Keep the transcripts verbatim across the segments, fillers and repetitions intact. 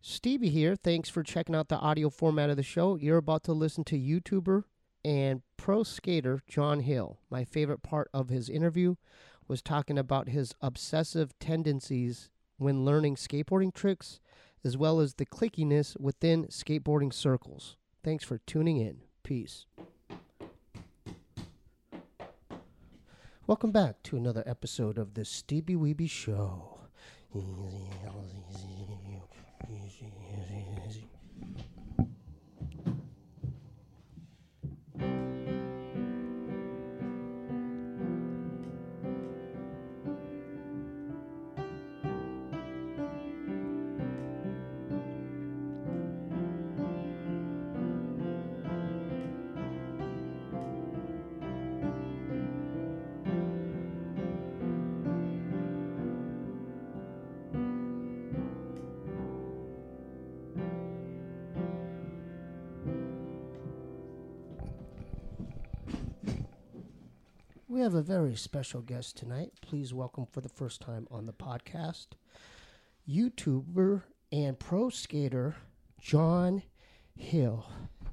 Stevie here. Thanks for checking out the audio format of the show. You're about to listen to YouTuber and pro skater John Hill. My favorite part of his interview was talking about his obsessive tendencies when learning skateboarding tricks, as well as the clickiness within skateboarding circles. Thanks for tuning in. Peace. Welcome back to another episode of the Stevie Weeby Show. Easy, easy, easy, easy, easy. We have a very special guest tonight. Please welcome for the first time on the podcast, YouTuber and pro skater John Hill.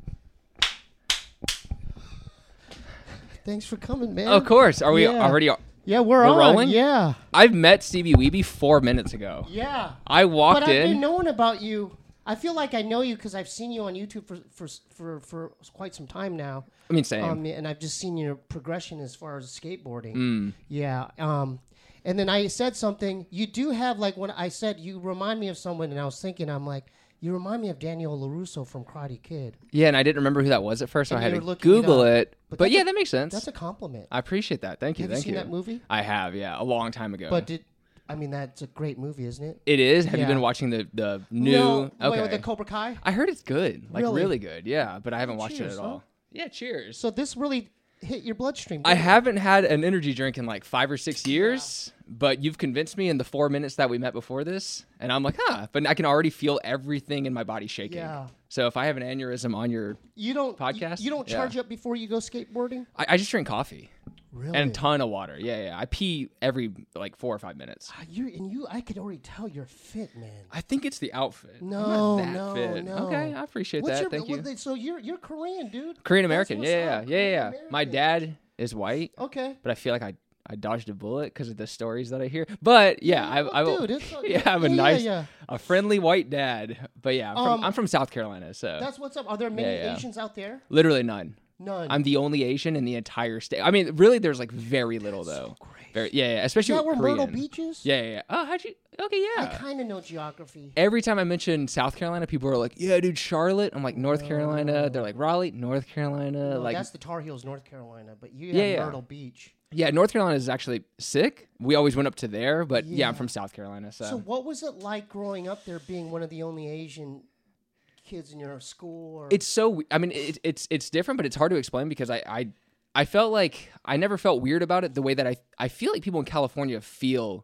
Thanks for coming, man. Of course. Are we Yeah. already Yeah, we're, We're on. rolling? Yeah. I've met Stevie Weeby four minutes ago. Yeah. I walked But I've in. been knowing about you. I feel like I know you because I've seen you on YouTube for, for for for quite some time now. I mean, same. Um, and I've just seen your progression as far as skateboarding. Mm. Yeah. Um, and then I said something. You do have, like, when I said you remind me of someone, and I was thinking, I'm like, you remind me of Daniel LaRusso from Karate Kid. Yeah, and I didn't remember who that was at first, so And I had you to were looking it Google up. it. But But, that's yeah, a- that makes sense. That's a compliment. I appreciate that. Thank you. Have you Thank seen you. that movie? I have, yeah, a long time ago. But did I mean that's a great movie, isn't it? it is. Have Yeah. you been watching the the new? No, okay. wait, with the Cobra Kai. I heard it's good, like Really? really, good. Yeah, but I haven't watched Cheers, it at huh? all. Yeah, cheers. So this really hit your bloodstream. I didn't it? haven't had an energy drink in like five or six years, but you've convinced me in the four minutes that we met before this, and I'm like, huh. But I can already feel everything in my body shaking. Yeah. So if I have an aneurysm on your, You don't podcast? You, you don't Yeah. charge up before you go skateboarding. I, I just drink coffee Really? and a ton of water. Yeah, yeah. I pee every like four or five minutes. Ah, you and you, I could already tell you're fit, man. I think it's the outfit. I'm No, not that no, fit. no. Okay, I appreciate What's that. your, Thank what you. they- so you're you're Korean, dude. Korean That's American. what's Yeah, yeah, up, yeah, yeah, yeah. Korean My American. dad is white, Okay. but I feel like I I dodged a bullet because of the stories that I hear. But yeah, Yeah, I, I well, dude, it's all yeah, good. I have a Yeah, yeah, nice, yeah. a friendly white dad. But yeah, I'm from, Um, I'm from South Carolina, so That's what's up. Are there many Yeah, yeah. Asians out there? literally none. None. I'm the only Asian in the entire state. I mean, really, there's like very little though. great. Very, yeah, yeah, Is especially that where with Korean. Myrtle Beach is? Yeah, yeah, yeah. Oh, how'd you? Okay, I yeah. kind of know geography. Every time I mention South Carolina, people are like, "Yeah, dude, Charlotte." I'm like, "North Carolina." They're like, "Raleigh, North Carolina." No, like, that's the Tar Heels, North Carolina. But you have Yeah, yeah. Myrtle Beach. yeah, North Carolina is actually sick. We always went up to there, but yeah, Yeah. I'm from South Carolina, so, So what was it like growing up there, being one of the only Asian kids in your school? Or? it's so. I mean, it, it's it's different, but it's hard to explain because I, I I felt like I never felt weird about it the way that I I feel like people in California feel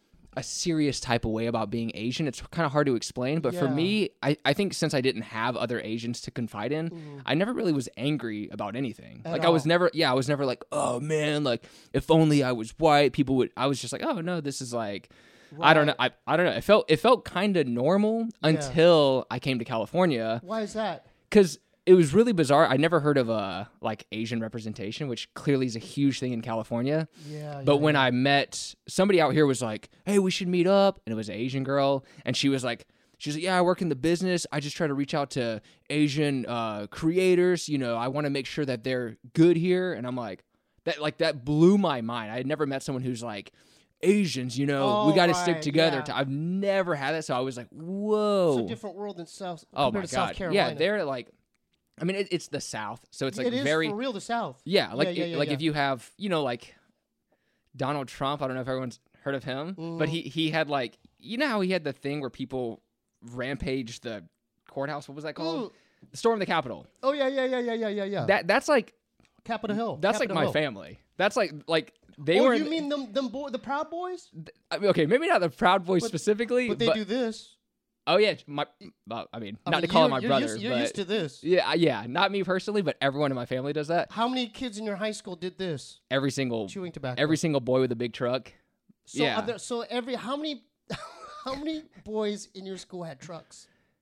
a serious type of way about being Asian. It's kind of hard to explain, but for Yeah. me, I, I think since I didn't have other Asians to confide in, I never really was angry about anything. Mm-hmm. At like I was all. never, yeah, I was never like, oh man, like if only I was white, people would. I was just like, oh no, this is like, I don't know, I, I don't know. It felt it felt kind of normal until I came to California Why is that? because it was really bizarre. I never heard of a like Asian representation, which clearly is a huge thing in California. Yeah. But yeah, when yeah. I met somebody out here was like, hey, we should meet up. And it was an Asian girl. And she was like, she's like, yeah, I work in the business. I just try to reach out to Asian uh, creators. You know, I want to make sure that they're good here. And I'm like, that like that blew my mind. I had never met someone who's like, Asians, you know, we Oh, got to right, stick together. yeah. To, I've never had that. So I was like, whoa. It's a different world than South. oh compared my to South God. Carolina. Yeah, they're like, I mean, it, it's the South. So it's like it is very. for real the South. Yeah, like yeah, it- yeah, like yeah. if you have, you know, like Donald Trump. I don't know if everyone's heard of him, but he he had like, you know how he had the thing where people rampaged the courthouse. What was that called? The storm the Capitol. Oh yeah, yeah, yeah, yeah, yeah, yeah, yeah. That that's like Capitol Hill. that's Capitol like my Hill. family. That's like like they oh, were. you mean them them boy, the Proud Boys? I mean, okay, maybe not the Proud Boys But- specifically, But they do this. oh yeah, my. Well, I mean, I not mean, to call him you're- my you're brother, Used, you're but used to this. yeah, yeah, not me personally, but everyone in my family does that. How many kids in your high school did this? Every single Chewing tobacco. every single boy with a big truck. So, yeah. are there, so every how many how many boys in your school had trucks?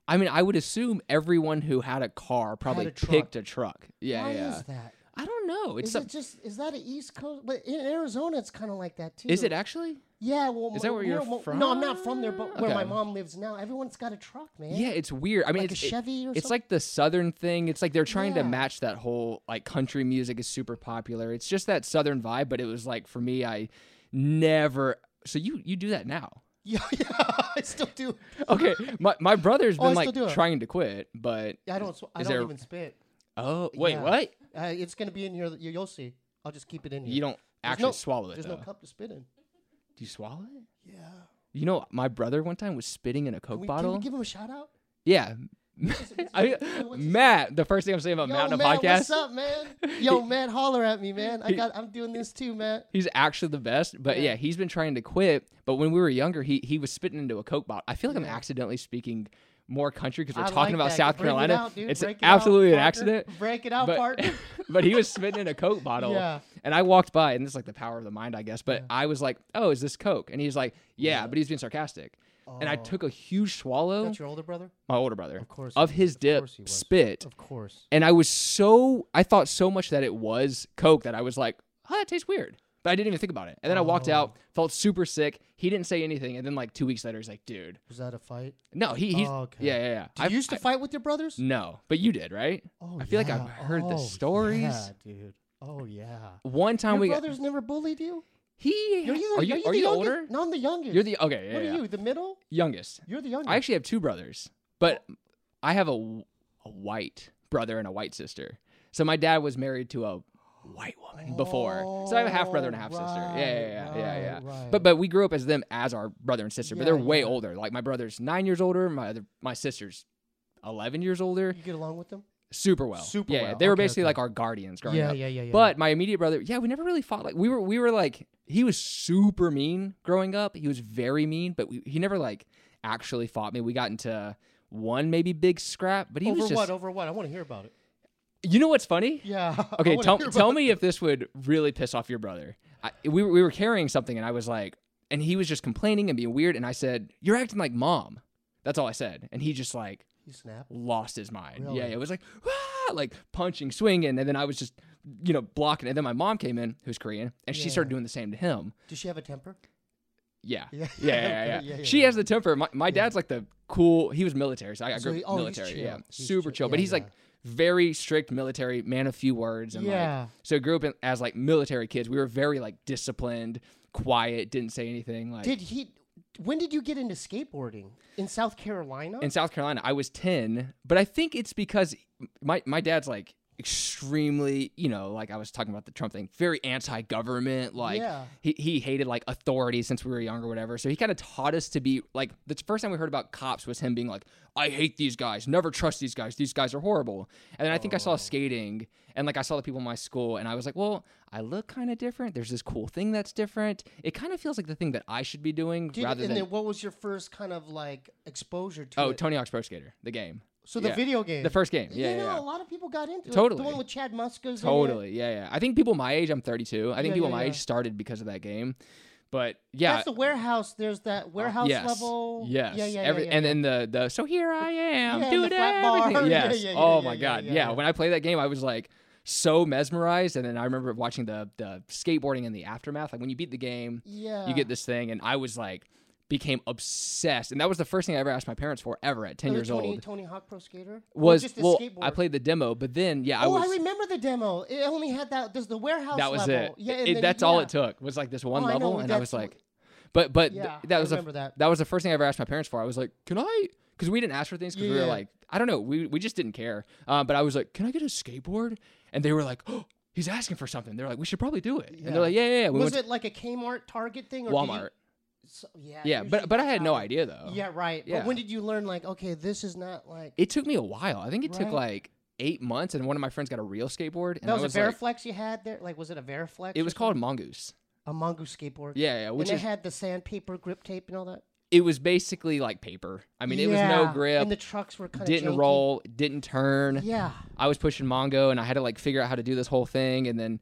I mean, I would assume everyone who had a car probably a truck. picked a truck. Yeah, Why yeah. is that? I don't know. It's Is some, it just is that an East Coast? But in Arizona, it's kind of like that too. is it actually? Yeah. Well, Is that where you you're know, from? No, I'm not from there, but where Okay. my mom lives now, everyone's got a truck, man. Yeah, it's weird. I mean, like it's a it- Chevy or it's something. like the southern thing. It's like they're trying to Yeah. match that whole like country music is super popular. It's just that southern vibe, but it was like for me, I never. So you you do that now? Yeah, yeah, I still do. Okay, my my brother's Oh, I been still like do it. trying to quit, but I don't. sw- I Is don't there- even spit. oh wait, Yeah. what? Uh, it's gonna be in here. You, you'll see. I'll just keep it in here. You don't There's actually no- swallow it. There's though. no cup to spit in. Do you swallow it? Yeah. You know, my brother one time was spitting in a Can Coke we, bottle. Can we give him a shout out? Yeah. What's his- I, what's his- Matt, the first thing I'm saying about Yo, Matt on the Matt, podcast, what's up, man? Yo, Matt, holler at me, man. I He- got. I'm doing this too, Matt. he's actually the best. But yeah. Yeah. he's been trying to quit. But when we were younger, he he was spitting into a Coke bottle. I feel like I'm Yeah. accidentally speaking more country because we're I talking like about that. South Bring it Carolina. out, dude. It's Break it absolutely out, an partner. accident. Break it out, But, partner. but he was spitting in a Coke bottle. Yeah. And I walked by, and this is like the power of the mind, I guess. But Yeah. I was like, "Oh, is this Coke?" And he's like, "Yeah," Yeah. but he's being sarcastic. And I Oh. took a huge swallow. That's your older brother? My older brother, Of course. of he his was. Of dip course he was. spit, Of course. and I was so I thought so much that it was Coke that I was like, "Oh, that tastes weird," but I didn't even think about it. And then I walked Oh. out, felt super sick. He didn't say anything, and then like two weeks later, he's like, "Dude, Was that a fight? no, he he's Oh, okay. yeah yeah yeah." Did I you used to I- fight with your brothers? no, but you did, right? Oh, I feel like yeah. I've heard the Oh, stories. Yeah, dude. Oh yeah. One time Your we got brothers never bullied you? he You're either, are you are you, are the you youngest? older? No, I'm the youngest. You're the okay yeah What yeah are you? The middle? youngest. You're the youngest. I actually have two brothers, but I have a, a white brother and a white sister. So my dad was married to a white woman before, so I have a half brother and a half sister. Yeah, yeah, yeah, yeah, yeah. Right, right. But but we grew up as them as our brother and sister. But Yeah, they're way yeah. older. Like my brother's nine years older. My other my sister's eleven years older. You get along with them? Super well. Super yeah, well. yeah. They were Okay, basically okay. like our guardians growing Yeah, up. yeah, yeah, yeah. But my immediate brother, yeah, we never really fought. Like we were, we were like, he was super mean growing up. He was very mean, but we, he never like actually fought me. We got into one maybe big scrap, but he over was just. what? Over what? I want to hear about it. You know what's funny? Yeah. I Okay, wanna tell hear tell about me if this would really piss off your brother. I, we were- we were carrying something, and I was like, and he was just complaining and being weird, and I said, "You're acting like mom." That's all I said, and he just like You snap. lost his mind. Really? Yeah, it was like ah, like punching, swinging, and then I was just you know blocking. And then my mom came in, who's Korean, and she Yeah. started doing the same to him. Does she have a temper? Yeah, Yeah. yeah, yeah, Okay, yeah. yeah, yeah, She yeah. has the temper. My my dad's like the cool. He was military, so I got So grew he- up oh, he's military. chill. Yeah, He's super chill. chill. But Yeah, he's like yeah. very strict military, man of few words, and like Yeah. so grew up in, as like military kids. We were very like disciplined, quiet, didn't say anything. Like Did he? When did you get into skateboarding? In South Carolina? in South Carolina, I was ten, but I think it's because my my dad's like extremely, you know, like I was talking about the Trump thing, very anti-government. Like Yeah. he he hated like authority since we were young or whatever. So he kind of taught us to be like the first time we heard about cops was him being like, I hate these guys, never trust these guys. These guys are horrible. And then I think I saw skating and like I saw the people in my school and I was like, well, I look kind of different. There's this cool thing that's different. It kind of feels like the thing that I should be doing Did, rather and than then what was your first kind of like exposure to oh it? Tony Hawk's Pro Skater, the game. So the yeah. video game. The first game. Yeah, you yeah, know, yeah. a lot of people got into it. Totally. The one with Chad Muska's. Totally, yeah, yeah. I think people my age, I'm thirty-two. I think Yeah, people yeah, my yeah. age started because of that game. But yeah, That's the warehouse. There's that warehouse yes, level. yes, Yeah, yeah, Every, yeah, and yeah. then the the so here I am, Yeah, do the it flat bar. everything. Yeah, Yes. yeah, yeah, oh yeah, my yeah, god, yeah, yeah, yeah. When I played that game, I was like so mesmerized, and then I remember watching the the skateboarding in the aftermath. Like when you beat the game, Yeah. you get this thing, and I was like became obsessed, and that was the first thing I ever asked my parents for ever at ten Oh, the years Tony, old. Tony Hawk Pro Skater Was or just the well, skateboard? I played the demo, but then yeah, I Oh, was. I remember the demo. It only had that. There's the warehouse. that was level. it. Yeah, It- and it- then- that's all yeah. it took was like this one Oh, I level, know, and I was that's like, but but th- Yeah, that I was the remember that. that was the first thing I ever asked my parents for. I was like, can I? Because we didn't ask for things because we were Yeah. like, I don't know, we we just didn't care. Um, but I was like, can I get a skateboard? And they were like, oh, he's asking for something. They're like, we should probably do it. And Yeah. they're like, yeah, yeah, yeah. We Was went it like a Kmart, Target thing, or to did you- Walmart. So, yeah, Yeah, usually but but I that's had no how- idea though. Yeah, right. Yeah. But when did you learn? Like, okay, this is not like It took me a while. I think it took Right. like eight months, and one of my friends got a real skateboard. And that I was, was a like, Veriflex you had there. Like, was it a Veriflex? it or was called something? Mongoose. a Mongoose skateboard. Yeah, yeah. Which and is it had the sandpaper grip tape and all that. it was basically like paper. I mean, it was Yeah, no grip. and the trucks were kind of didn't roll, didn't turn. Yeah, I was pushing Mongo, and I had to like figure out how to do this whole thing. And then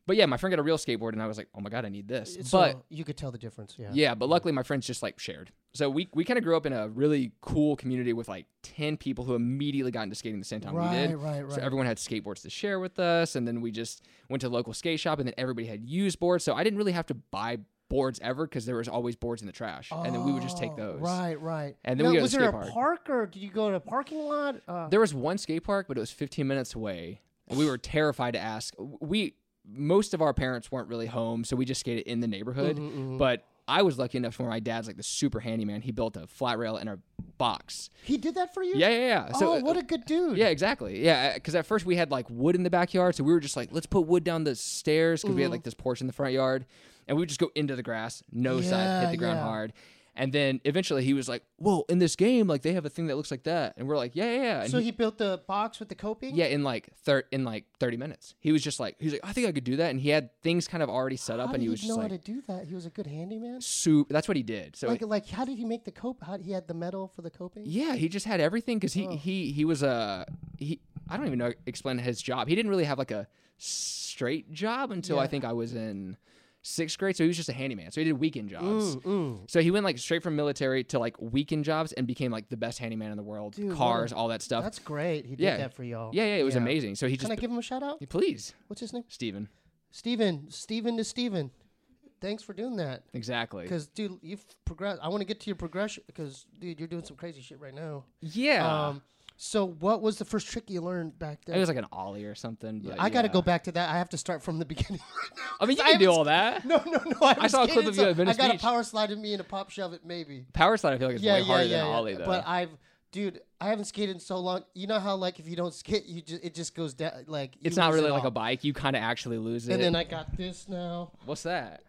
but yeah, my friend got a real skateboard, and I was like, oh my god, I need this. So but you could tell the difference. Yeah. yeah, but luckily my friends just like shared. So we we kind of grew up in a really cool community with like ten people who immediately got into skating the same time Right, we did. right, right. So everyone had skateboards to share with us, and then we just went to the local skate shop, and then everybody had used boards. So I didn't really have to buy boards ever because there was always boards in the trash, and then we would just take Oh, those. Right, right. And then now, we go to was the there skate a park. park or did you go to a parking lot? Uh, There was one skate park, but it was fifteen minutes away, and we were terrified to ask. We most of our parents weren't really home, so we just skated in the neighborhood. Mhm, mhm. But I was lucky enough where my dad's like the super handyman. He built a flat rail and a box. he did that for you? Yeah, yeah, yeah. So oh, what a good dude. yeah, exactly. Yeah, because at first we had like wood in the backyard, so we were just like, let's put wood down the stairs because we had Mhm. like this porch in the front yard, and we would just go into the grass, no side, Yeah, hit the ground yeah. hard. And then eventually he was like, "Well, in this game, like they have a thing that looks like that," and we're like, "Yeah, yeah, yeah." And So he- he built the box with the coping? yeah, in like thir- in like thirty minutes, he was just like, he was like, "I think I could do that," and he had things kind of already set up, How and did he was he just know like, how to do that? He was a good handyman? "Soup." That's what he did. So like, like, how did he make the cope? How he had the metal for the coping? yeah, he just had everything because he Oh. he he was a he. I don't even know explain his job. He didn't really have like a straight job until I Yeah. think I was in sixth grade. So he was just a handyman. So he did weekend jobs. Mm, mm. So he went like straight from military to like weekend jobs and became like the best handyman in the world. Dude, what Cars, a- all that stuff. That's great. He did Yeah. that for y'all. Yeah, yeah, it was Yeah. amazing. So he just Can I give him a shout out? please, What's his name? Steven. Steven. Steven to Steven. Thanks for doing that. Exactly. Because, dude, you've progressed. I want to get to your progression because, dude, you're doing some crazy shit right now. Yeah. Um, so what was the first trick you learned back then? it was like an ollie or something. But I got to yeah. go back to that. I have to start from the beginning. I mean, you I can do haven't all that. no, no, no. I, I saw a clip of you at Venice I got Beach. a power slide in me and a pop shove it maybe. Power slide, I feel like it's Yeah, way yeah, harder yeah, than yeah. ollie though. But I've, dude, I haven't skated in so long. You know how like if you don't skate, you just it just goes down. Like you it's not lose really it like all. a bike. You kind of actually lose it. And then I got this now. What's that?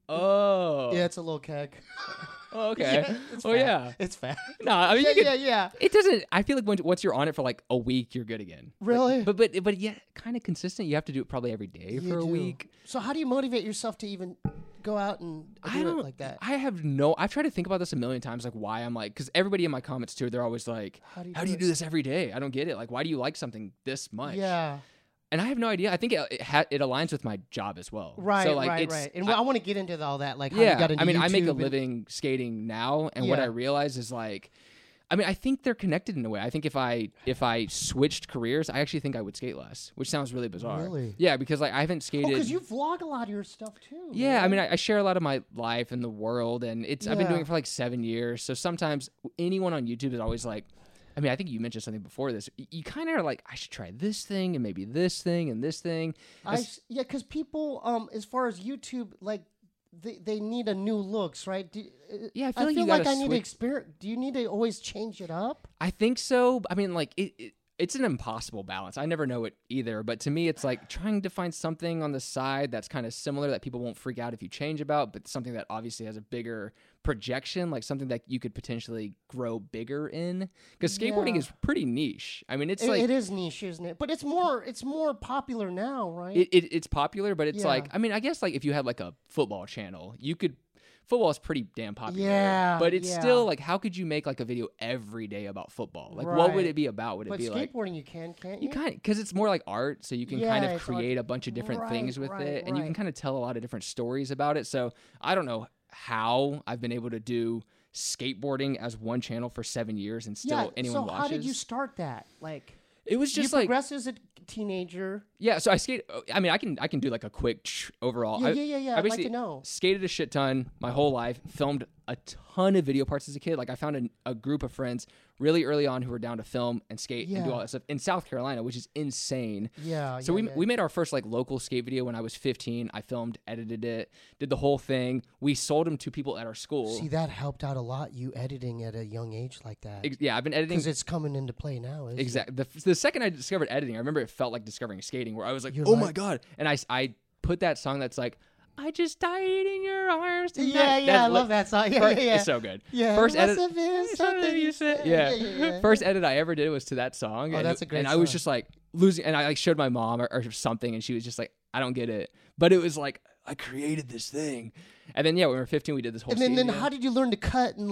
Oh. Yeah, it's a little keg. Oh, okay. Yeah, it's oh fat. yeah. It's fat. No, I mean yeah, you could, yeah, yeah. it doesn't. I feel like when, once you're on it for like a week, you're good again. Like, Really? but but but yeah, kind of consistent. You have to do it probably every day You for a do. week. So how do you motivate yourself to even go out and I do don't it like that? I have no. I've tried to think about this a million times, like why I'm like, because everybody in my comments too, they're always like, How do you "How do do you it?" do this every day?" I don't get it. Like, why do you like something this much? Yeah. And I have no idea. I think it it, ha- it aligns with my job as well. Right, So like right, it's, right. And I- I, want to get into all that, like how yeah, you got into I mean, I make a YouTube and- living skating now, and what Yeah. I realize is like, I mean, I think they're connected in a way. I think if I if I switched careers, I actually think I would skate less, which sounds really bizarre. Really? Yeah, because like I haven't Oh, skated. because you vlog a lot of your stuff too. yeah, I man. mean, I, I share a lot of my life and the world, and it's I've been doing Yeah. it for like seven years. So sometimes anyone on YouTube is always like, I mean, I think you mentioned something before this. Y- You kind of are like, I should try this thing and maybe this thing and this thing. I It's- s- yeah, because people, um, as far as YouTube, like they, they need a new looks, right? Do, uh, Yeah, I feel I like you feel like gotta I need to switch- experience. Do you need to always change it up? I think so. I mean, like it, it. It's an impossible balance. I never know it either. But to me, it's like trying to find something on the side that's kind of similar that people won't freak out if you change about, but something that obviously has a bigger projection, like something that you could potentially grow bigger in. Because skateboarding Yeah. is pretty niche. I mean, it's It- like it is niche, isn't it? But it's more it's more popular now, right? it, it, it's popular, but it's Yeah. like I mean, I guess like if you had like a football channel, you could. Football is pretty damn popular. Yeah, But it's yeah. still like, how could you make like a video every day about football? Like, what would Right. it be about? Would it but be like skateboarding you can, can't you? you kind of because it's more like art, so you can kind Yeah, of it's art. create a bunch of different things Right, with right, it, and you can right. kind of tell a lot of different stories about it. So I don't know how I've been able to do skateboarding as one channel for seven years and still yeah. anyone so watches. how did you start that? Like it was just you like progressed as a teenager. yeah. So I skate. I mean, I can I can do like a quick ch- overall. Yeah, I, yeah, yeah, yeah. I I'd like basically to know. skated a shit ton my whole life. Filmed a ton of video parts as a kid. Like I found a, a group of friends really early on who were down to film and skate and do Yeah. all that stuff in South Carolina, which is insane. Yeah. So yeah, we yeah. we made our first like local skate video when I was fifteen. I filmed, edited it, did the whole thing. We sold them to people at our school. See, that helped out a lot. You editing at a young age like that, Ex- yeah, I've been editing. because it's coming into play now. Isn't it? Exactly. The, the second I discovered editing, I remember it felt like discovering skating, where I was like, You're "Oh like- my god!" And I I put that song that's like, "I just died in your arms." tonight." Yeah, yeah, That I li- love that song. Yeah, fir- yeah, yeah. It's so good. Yeah, First it must edit. have been something you said. Yeah. yeah, yeah, yeah. First edit I ever did was to that song. Oh, and, that's a great And I was song. just like losing, and I like showed my mom or, or something, and she was just like, "I don't get it," but it was like I created this thing, and then yeah, when we were fifteen, we did this whole. And then, skate then video. how did you learn to cut and like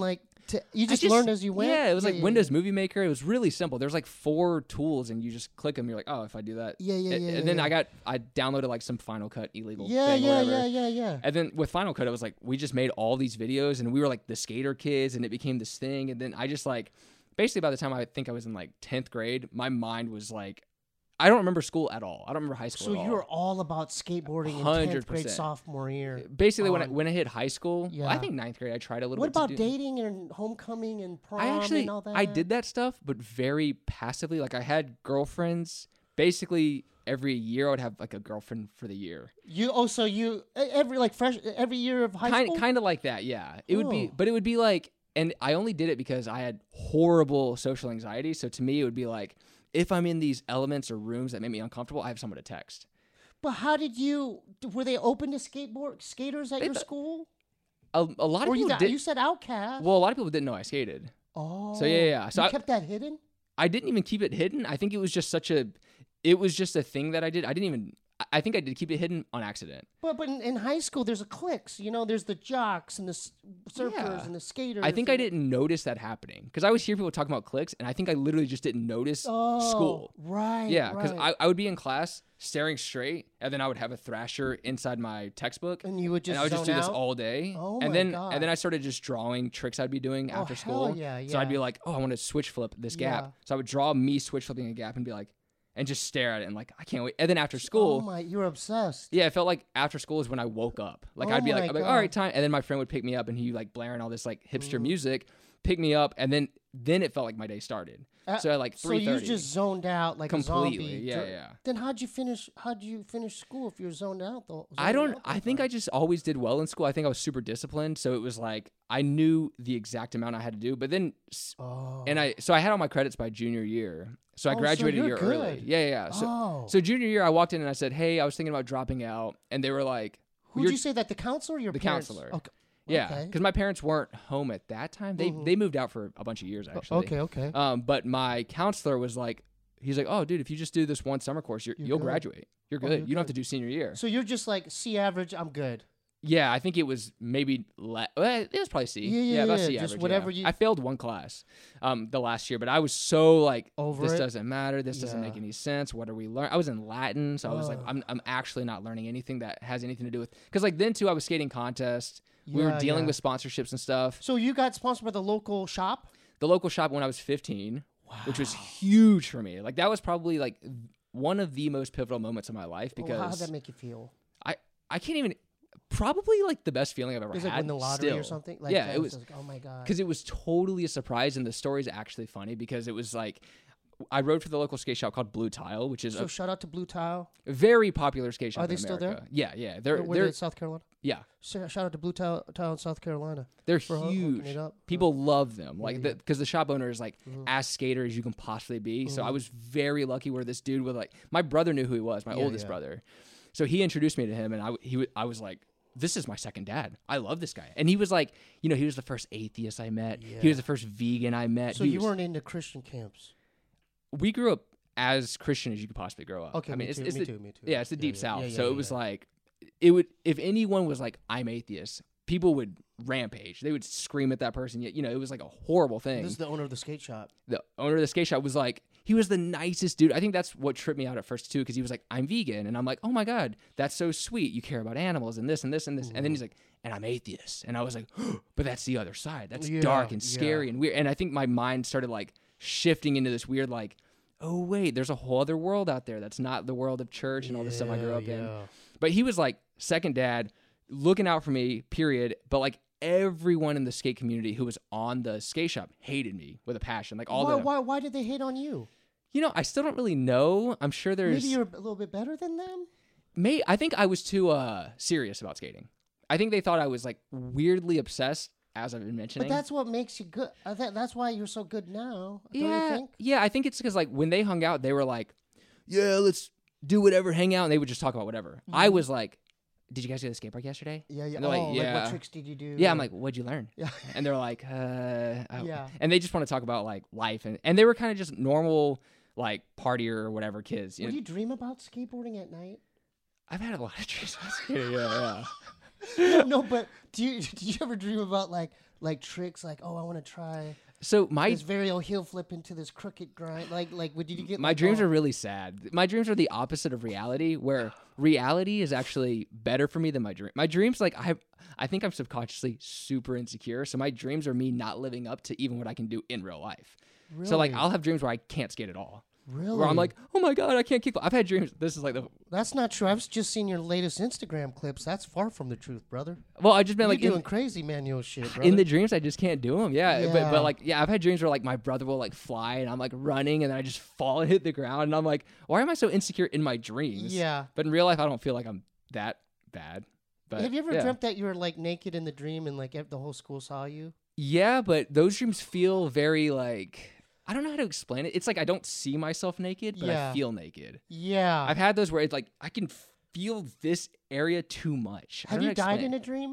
To, you I just, learned as you went? Yeah, it was yeah, like yeah, Windows yeah. Movie Maker. It was really simple. There's like four tools, and you just click them. You're like, oh, if I do that. Yeah, yeah, and, yeah. And yeah, then yeah. I got, I downloaded like some Final Cut illegal Yeah, thing or yeah, whatever. yeah, yeah, yeah. And then with Final Cut, it was like, we just made all these videos, and we were like the skater kids, and it became this thing. And then I just like, basically by the time I think I was in like tenth grade, my mind was like, I don't remember school at all. I don't remember high school So at all. you were all about skateboarding in tenth one hundred grade percent. sophomore year. Basically, when I, on- when I hit high school, Yeah. I think ninth grade, I tried a little What bit to about do- dating and homecoming and prom I actually, and all that? I did that stuff, but very passively. Like I had girlfriends. Basically, every year I would have like a girlfriend for the year. You oh so you e- every like fresh every year of high Kind, school? kind of like that, yeah. It would be, Oh. but it would be like, and I only did it because I had horrible social anxiety. So to me, it would be like, if I'm in these elements or rooms that make me uncomfortable, I have someone to text. But how did you? Were they open to skateboard skaters at They your th- school? A, a lot of Or you, people th- did. you said Outcast. Well, a lot of people didn't know I skated. oh, so yeah, yeah, yeah. So you I- kept that hidden. I didn't even keep it hidden. I think it was just such a, it was just a thing that I did. I didn't even. I- I think I did keep it hidden on accident. But but in, in high school, there's a cliques. You know, there's the jocks and the s- surfers Yeah. and the skaters. I think I and- didn't notice that happening because I always hear people talking about cliques, and I think I literally just didn't notice Oh, school. right? Yeah, because right. I, I would be in class staring straight, and then I would have a thrasher inside my textbook, and you would just and I would just do zone this out? all day. Oh and my then God. and then I started just drawing tricks I'd be doing Oh, after hell school. yeah, So I'd be yeah. like, oh, I want to switch flip this gap. Yeah. So I would draw me switch flipping a gap and be like, and just stare at it and like, I can't wait. And then after Oh school, my, you're obsessed. yeah, it felt like after school is when I woke up. Like Oh I'd be like, my I'd be like, God. all right, time. And then my friend would pick me up and he like blaring all this like hipster Mm. music, pick me up, and then then it felt like my day started. Uh, so at like So three you thirty, just zoned out like completely. a zombie. Yeah, Dr- yeah. Then how'd you finish? How'd you finish school if you're zoned out though? I don't. I think I just always did well in school. I think I was super disciplined, so it was like I knew the exact amount I had to do. But then, s- Oh. and I so I had all my credits by junior year, so I Oh, so graduated you're a year early. good. Yeah, yeah. yeah. So oh. so junior year, I walked in and I said, "Hey, I was thinking about dropping out," and they were like, Who'd you're- you say that? The counselor or your The parents? counselor. Okay. "Yeah," Okay. because my parents weren't home at that time. They Mhm. they moved out for a bunch of years actually. Okay. Okay. Um, but my counselor was like, he's like, "Oh, dude, if you just do this one summer course, you're, You're you'll good. graduate. You're Oh, good. you're you don't have good. to do senior year." So you're just like C average. I'm good. Yeah, I think it was maybe le- well, it was probably C. Yeah, yeah, about yeah, C just average. whatever yeah. you- I failed one class, um, the last year, but I was so like, Over this it? doesn't matter. This doesn't make Yeah. any sense. What are we learning? I was in Latin, so I was like, Ugh. I'm I'm actually not learning anything that has anything to do with because like then too, I was skating contests. We were Yeah, dealing yeah. with sponsorships and stuff. So you got sponsored by the local shop. The local shop when I was fifteen, which was huge for me. Like that was probably like one of the most pivotal moments of my life Oh, because how did that make you feel? I I can't even. Probably like the best feeling I've ever It was had. like win the lottery still. or something. Like, yeah, that it was like, oh my god. because it was totally a surprise, and the story's actually funny because it was like I rode for the local skate shop called Blue Tile, which is So a shout out to Blue Tile. very popular skate shop. Are they in still there? America. Yeah, yeah, they're Were were they're they in South Carolina? yeah, Sh- Shout out to Blue Tile, Tile in South Carolina. they're for hooking huge. it up. People love them, like Yeah, the yeah. because the shop owner is like Mhm. as skater as you can possibly be. So I Mhm. was very lucky where this dude was like my brother knew who he was, my Yeah, oldest yeah. brother. So he introduced me to him, and I w- he w- I was like. This is my second dad. I love this guy. And he was like, you know, he was the first atheist I met. He Yeah. was the first vegan I met. So He you was- weren't into Christian camps. we grew up as Christian as you could possibly grow up. Okay, I mean, me it's, too. it's me the, too. Me too. yeah, it's the deep yeah, south. yeah, yeah, so yeah, it was yeah. like, it would if anyone was like, I'm atheist, people would rampage. They would scream at that person. You know, it was like a horrible thing. This is the owner of the skate shop. The owner of the skate shop was like, he was the nicest dude. I think that's what tripped me out at first too, because he was like, I'm vegan, and I'm like, oh my god, that's so sweet. You care about animals and this and this and this, and then he's like, and I'm atheist, and I was like, but that's the other side. That's Yeah, dark and yeah. scary and weird. And I think my mind started like shifting into this weird like. Oh wait, there's a whole other world out there that's not the world of church and all this stuff I grew Yeah, up in. yeah. But he was like second dad, looking out for me, period. But like everyone in the skate community who was on the skate shop hated me with a passion. Like all Why, the why? Why did they hate on you? you know, I still don't really know. I'm sure there's Maybe you're a little bit better than them. may I think I was too uh serious about skating. I think they thought I was like weirdly obsessed, as I've been mentioning. But that's what makes you good. I th- that's why you're so good now. Don't yeah, you think? yeah. I think it's because like when they hung out, they were like, "Yeah, let's do whatever, hang out," and they would just talk about whatever. I Mhm. was like, "Did you guys go to the skate park yesterday?" Yeah, yeah. And they're like, oh, like yeah. what tricks did you do? Yeah, I'm like, "What'd you learn?" yeah. And they're like, uh, oh. Yeah. And they just want to talk about like life, and and they were kind of just normal like partier or whatever kids. You Would know? you dream about skateboarding at night? I've had a lot of dreams about skating. Yeah, yeah. no, no, but do you did you ever dream about like like tricks, like oh, I want to try So my this varial heel flip into this crooked grind. Like like, what did you get? my like, dreams oh, are really sad. My dreams are the opposite of reality, where reality is actually better for me than my dream. My dreams, like I, I think I'm subconsciously super insecure. So my dreams are me not living up to even what I can do in real life. really? So like I'll have dreams where I can't skate at all. really Where I'm like, oh my god, I can't kick. I've had dreams. This is like the that's not true. I've just seen your latest Instagram clips. That's far from the truth, brother. well, I just been You're like doing in, crazy manual shit, brother. in the dreams, I just can't do them. Yeah, but Yeah. but like yeah, I've had dreams where like my brother will like fly and I'm like running and then I just fall and hit the ground and I'm like, why am I so insecure in my dreams? yeah. But in real life, I don't feel like I'm that bad. But Have you ever yeah. dreamt that you were like naked in the dream and like ev- the whole school saw you? Yeah, but those dreams feel very like I don't know how to explain it. It's like I don't see myself naked, but Yeah. I feel naked. Yeah. I've had those where it's like I can feel this area too much. I Have don't know you how to died explain in it. a dream?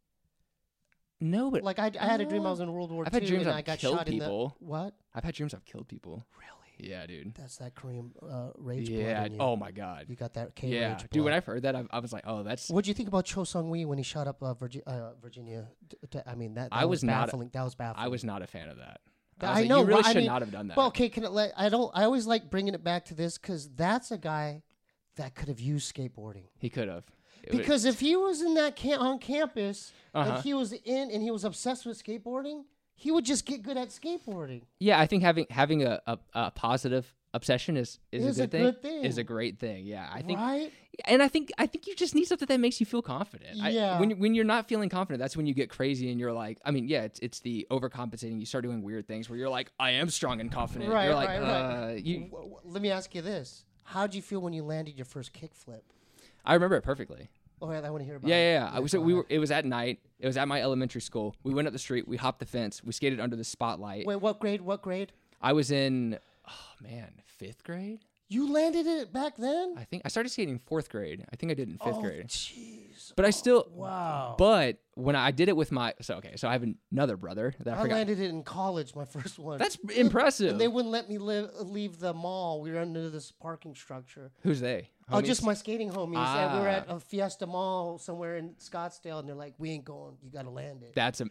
No, but Like I, I had a dream I Uh, was in World War I've Two had dreams and I've I got killed shot people. in the what? I've had dreams I've killed people. Really? Yeah, dude. That's that Korean uh, rage Yeah. blood in you. Oh my god. You got that K Yeah, rage dude. When blood. I've heard that, I, I was like, oh, that's. What'd you think about Cho Sung Wee when he shot up uh, Virgi- uh, Virginia? D- d- I mean that, that I was not- baffling. That was baffling. I was not a fan of that. I was like, know, You really right? I should mean, not have done that. Well, okay, can it let? I don't. I always like bringing it back to this because that's a guy that could have used skateboarding. He could have. It would- Because if he was in that camp on campus Uh-huh. and he was in and he was obsessed with skateboarding, he would just get good at skateboarding. yeah, I think having having a, a, a positive obsession is is, Is a a good thing. good thing. Is a great thing. Yeah, I think. right? And I think I think you just need something that makes you feel confident. I- Yeah. when when you're not feeling confident, that's when you get crazy and you're like, I mean, yeah, it's it's the overcompensating. You start doing weird things where you're like, I am strong and confident. Right, You're like, right, uh, right. you. W- w- let me ask you this: how'd you feel when you landed your first kickflip? I remember it perfectly. Oh, yeah, I want to hear about Yeah, it. yeah, yeah. I was. go We ahead. were. It was at night. It was at my elementary school. We went up the street. We hopped the fence. We skated under the spotlight. Wait, what grade? What grade? I was in. Oh man, fifth grade. You landed it back then? I think I started skating in fourth grade. I think I did in fifth oh, grade. jeez. But I still. Wow. But when I did it with my so okay, so I have another brother that I, I forgot. landed it in college, my first one. That's impressive. And they wouldn't let me live, leave the mall. We were under this parking structure. Who's they? Oh, Homies? just my skating homies. Yeah, we were at Ah. a Fiesta Mall somewhere in Scottsdale, and they're like, "We ain't going. You got to land it." That's a.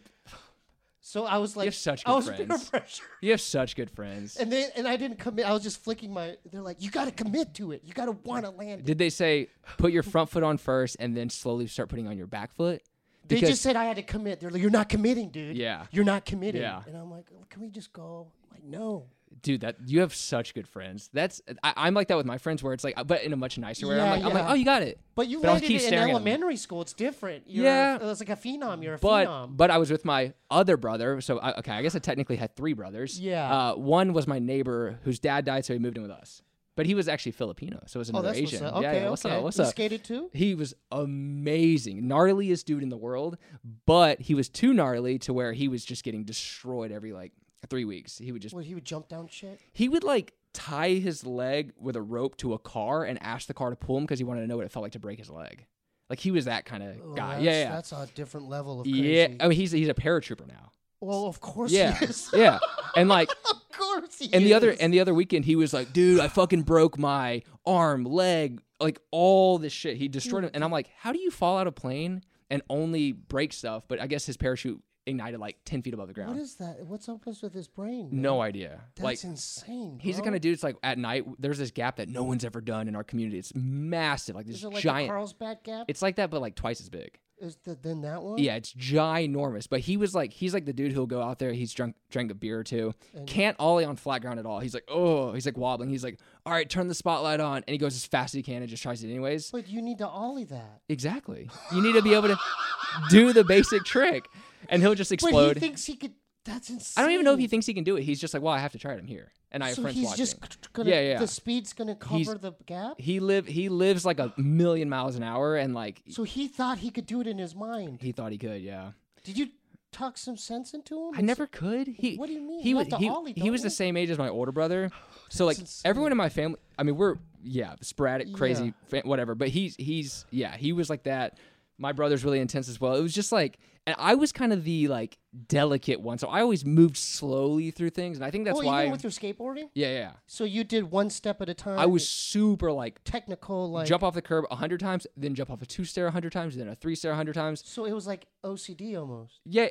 So I was like, have such I good was peer friends. pressure. You have such good friends. And then and I didn't commit. I was just flicking my. They're like, "You got to commit to it. You got to want to land it." Did they say put your front foot on first and then slowly start putting on your back foot? They Because- just said I had to commit. They're like, "You're not committing, dude. Yeah. You're not committing." Yeah. And I'm like, oh, "Can we just go?" I'm like, no. Dude, that you have such good friends. That's I, I'm like that with my friends, where it's like, but in a much nicer way. I'm Yeah, like, I'm like, yeah. oh, you got it. But you But I'll landed keep it in staring at them. elementary school. It's different. You're Yeah. A, it's like a phenom. You're a But phenom. but I was with my other brother, so I, okay, I guess I technically had three brothers. Yeah. Uh, one was my neighbor whose dad died, so he moved in with us. But he was actually Filipino, so it was Oh, another that's Asian. what's up. Okay, yeah, yeah. What's okay. up? What's you up? skated too? He was amazing, gnarliest dude in the world. But he was too gnarly to where he was just getting destroyed every like three weeks. He would just Well, he would jump down shit. he would like tie his leg with a rope to a car and ask the car to pull him because he wanted to know what it felt like to break his leg. Like he was that kind of Oh, guy. that's, Yeah, yeah, That's a different level of crazy. yeah. I mean, he's he's a paratrooper now. Well, of course Yeah, he is. yeah. And like, Of course he and is. the other and the other weekend, he was like, "Dude, I fucking broke my arm, leg, like all this shit. He destroyed it." And I'm like, "How do you fall out of a plane and only break stuff?" But I guess his parachute ignited like ten feet above the ground. What is that? What's up with his brain? man? No idea. That's like insane. he's the bro. kind of dude. It's like at night, there's this gap that no one's ever done in our community. It's massive, like this Is it like giant. a Carlsbad gap? It's like that, but like twice as big. Is the, then that one? Yeah, it's ginormous. But he was like, he's like the dude who'll go out there. He's drunk, drank a beer or two. And- Can't ollie on flat ground at all. He's like, oh, he's like wobbling. He's like, all right, turn the spotlight on, and he goes as fast as he can and just tries it anyways. But you need to ollie that. Exactly. You need to be able to do the basic trick, and he'll just But explode. he thinks he could. That's insane. I don't even know if he thinks he can do it. He's just like, well, I have to try it. I'm here, and I have So friends he's watching. just c- gonna. Yeah, yeah. The speed's gonna cover He's- the gap. He live he lives like a million miles an hour, and like So he thought he could do it in his mind. he thought he could. Yeah. Did you talk some sense into him? I never could. He What do you mean? He You was have to he, ollie, he don't was the you? same age as my older brother. So like insane. everyone in my family, I mean, we're yeah, sporadic, crazy, Yeah. fa- whatever. But he's he's yeah, he was like that. My brother's really intense as well. It was just like, and I was kind of the like delicate one, so I always moved slowly through things, and I think that's oh, why. even with your skateboarding. yeah, yeah. So you did one step at a time. I was super like technical, like jump off the curb a hundred times, then jump off a two stair a hundred times, then a three stair a hundred times. So it was like O C D almost. Yeah, I mean,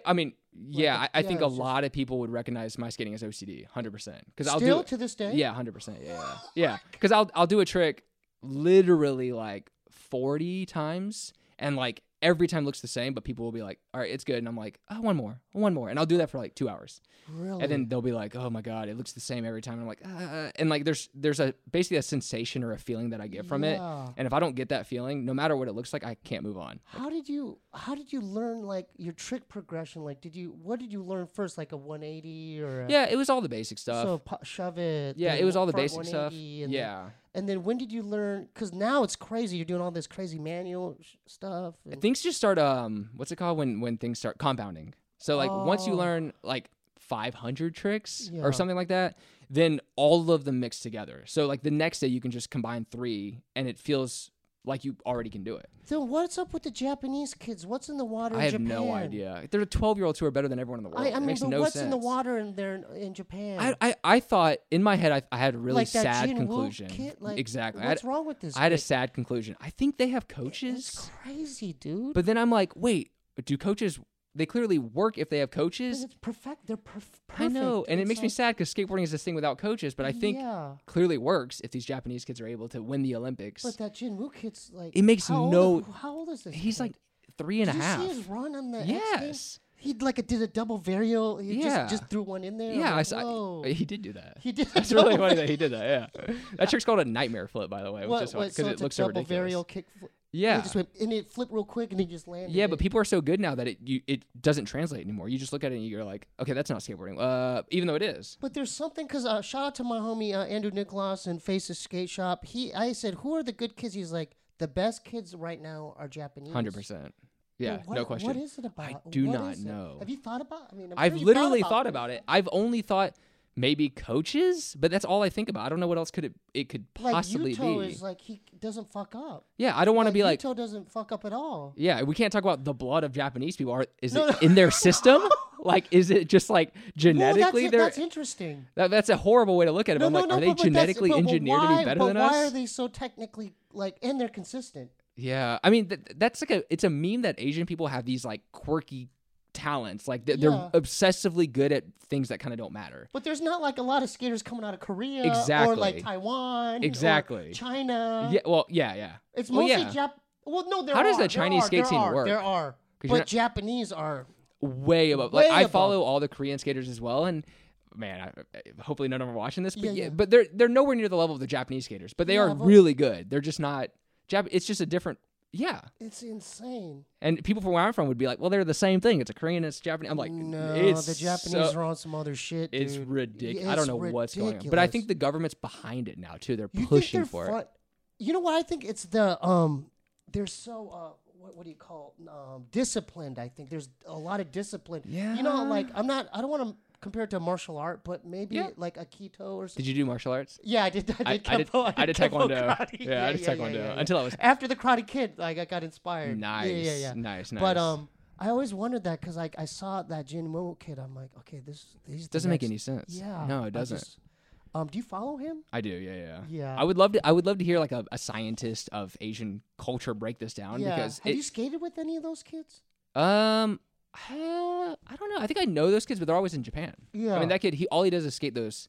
Yeah, Like, I, I think yeah, a it's just- lot of people would recognize my skating as O C D, hundred percent. Because I'll Still do it. to this day? Yeah, hundred percent. Yeah, yeah, yeah. Because I'll I'll do a trick literally like forty times, and like every time looks the same, but people will be like, "All right, it's good," and I'm like, "Oh, one more, one more," and I'll do that for like two hours. Really? And then they'll be like, "Oh my god, it looks the same every time." And I'm like, ah. And like there's there's a basically a sensation or a feeling that I get from it. Yeah. And if I don't get that feeling, no matter what it looks like, I can't move on. How did you how did you learn like your trick progression? Like did you what did you learn first? Like a one eighty or a, Yeah, it was all the basic stuff. so pu- shove it. yeah, then it was all the front basic stuff. one eighty, And Yeah. Then, and then when did you learn? Because now it's crazy. You're doing all this crazy manual sh- stuff. and- Things just start um what's it called when when things start compounding. So like once you Oh. learn like five hundred tricks Yeah. or something like that, then all of them mix together. So like the next day you can just combine three and it feels like you already can do it. Then what's up with the Japanese kids? What's in the water I in have no Japan? idea. There are twelve year olds who are better than everyone in the world. I, I it mean, makes but no what's sense. in the water in there in, in Japan? I, I, I thought in my head I, I had a really like that sad Jin Woo conclusion. kid? Like, exactly. I What's had, wrong with this? I had a kid? sad conclusion. I think they have It's coaches, crazy, dude. but then I'm like, wait, do coaches? They clearly work if they have But coaches. it's perfect. They're perf- perfect. I know, and it It's makes me like- sad because skateboarding is this thing without coaches. But I think yeah. clearly works if these Japanese kids are able to win the Olympics. But that Jin Woo kid's like. It makes how no- Old, how old is this? He's kid? like three and a Did half. you see his run on the X Games? Yes. He like a, did a double varial. He Yeah. just, just threw one in there. Yeah, I'm I like, saw. Whoa. He did do that. He did. a That's really double funny that he did that. Yeah, that trick's called a nightmare flip, by the way, which What, is what, because so it it's looks a so double ridiculous. varial kick. Fl- Yeah, He just went, and it flipped real quick, and he just landed. yeah, it. but people are so good now that it you, it doesn't translate anymore. You just look at it and you're like, okay, that's not skateboarding. Uh, even though it is. But there's something because uh, shout out to my homie uh, Andrew Nicholas and Faces Skate Shop. He, I said, who are the good kids? He's like, the best kids right now are Japanese. Hundred percent. Yeah, Well, what, no question. What is it about? I do What not is it? know. Have you thought about? I mean, I'm I've sure you literally thought thought this. about it. I've only thought maybe coaches, but that's all I think about. I don't know what else could it it could Like possibly Yuto be. is like he doesn't fuck up. Yeah, I don't want to be like, Yuto doesn't fuck up at all. yeah, we can't talk about the blood of Japanese people. Are, is No, it no. in their system? Like, is it just like genetically? well, they're that's, it. that's interesting. that, that's a horrible way to look at it. No, I'm no, like, no, are they but, but that's- genetically but- but engineered to why- be better but than why us? are they so technically like? And they're consistent. Yeah, I mean th- that's like a it's a meme that Asian people have these like quirky talents, like th- Yeah. they're obsessively good at things that kind of don't matter. But there's not like a lot of skaters coming out of Korea or Exactly. like Taiwan, or Exactly. China. Yeah, well, yeah, yeah. It's Well, mostly yeah. Jap. Well, no, there How does are, the there Chinese are, skate there scene are, work? There are, 'Cause but you're not- Japanese are. Way above. Way Like I above. follow all the Korean skaters as well, and man, I, I- hopefully none of them are watching this. But Yeah, yeah, yeah. but they're they're nowhere near the level of the Japanese skaters. But they Yeah, are but- really good. They're just not Jap. It's just a different. Yeah, It's insane. and people from where I'm from would be like, well, they're the same thing. It's a Korean, it's Japanese. I'm like, no, it's the Japanese so- are on some other shit. It's dude. ridiculous. Yeah, I don't it's know what's going on, but I think ridiculous. the government's behind it now too. They're You pushing think they're for it. fun- You know what I think? It's the um. They're so uh. What, what do you call it? Um, disciplined? I think there's a lot of discipline. You know, Yeah. like I'm not. I don't want to compare it to martial art, but maybe Yeah. like a keto or something. Did you do martial arts? Yeah, I did. I I, did. I did. Kempo, I did Kempo taekwondo. karate. Yeah, I did taekwondo yeah, yeah. until I was After the Karate Kid, like I got inspired. nice. Yeah, yeah, yeah. Nice, nice. But um, I always wondered that because like I saw that Jin Woo kid. I'm like, okay, this these the doesn't make next- any sense. Yeah. No, I it doesn't. just- um, do you follow him? I do, yeah, yeah. Yeah. I would love to. I would love to hear like a, a scientist of Asian culture break this down Yeah. because Have it, you skated with any of those kids? um, uh, I don't know. I think I know those kids, but they're always in Japan. Yeah. I mean, that kid. He all he does is skate those.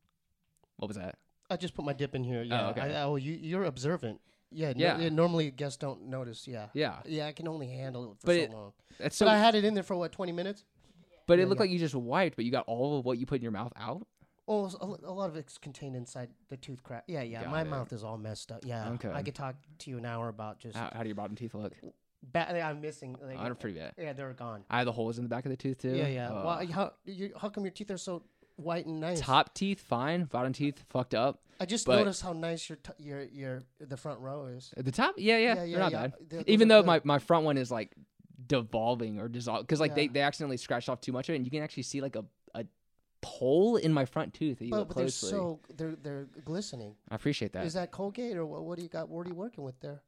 What was that? I just put my dip in here. Yeah. okay. I, oh, you you're observant. Yeah. Yeah. No, yeah, normally guests don't notice. Yeah. Yeah, Yeah. I can only handle it for But so it- long. that's So so. I had it in there for what twenty minutes. but yeah, it looked yeah. like you just wiped, but you got all of what you put in your mouth out. Oh, a, a lot of it's contained inside the tooth crack. Yeah, yeah. Got my it. mouth is all messed up. Yeah. Okay. I could talk to you an hour about just. How, how do your bottom teeth look? Ba- I'm missing. Like, Oh, they're pretty bad. yeah, they're gone. I have the holes in the back of the tooth too. Yeah, yeah. Oh. Well, how you, how come your teeth are so white and nice? Top teeth fine, bottom teeth fucked up. I just but- noticed how nice your t- your your the front row is. At the top, yeah, yeah, Yeah, they're yeah, not yeah. bad. Th- those Even are though good. my, my front one is like devolving or dissolved because like they, Yeah. they accidentally scratched off too much of it, and you can actually see like a, a pole in my front tooth that you But, look but they're closely. so they're they're glistening. I appreciate that. Is that Colgate or what? What do you got? What are you working with there?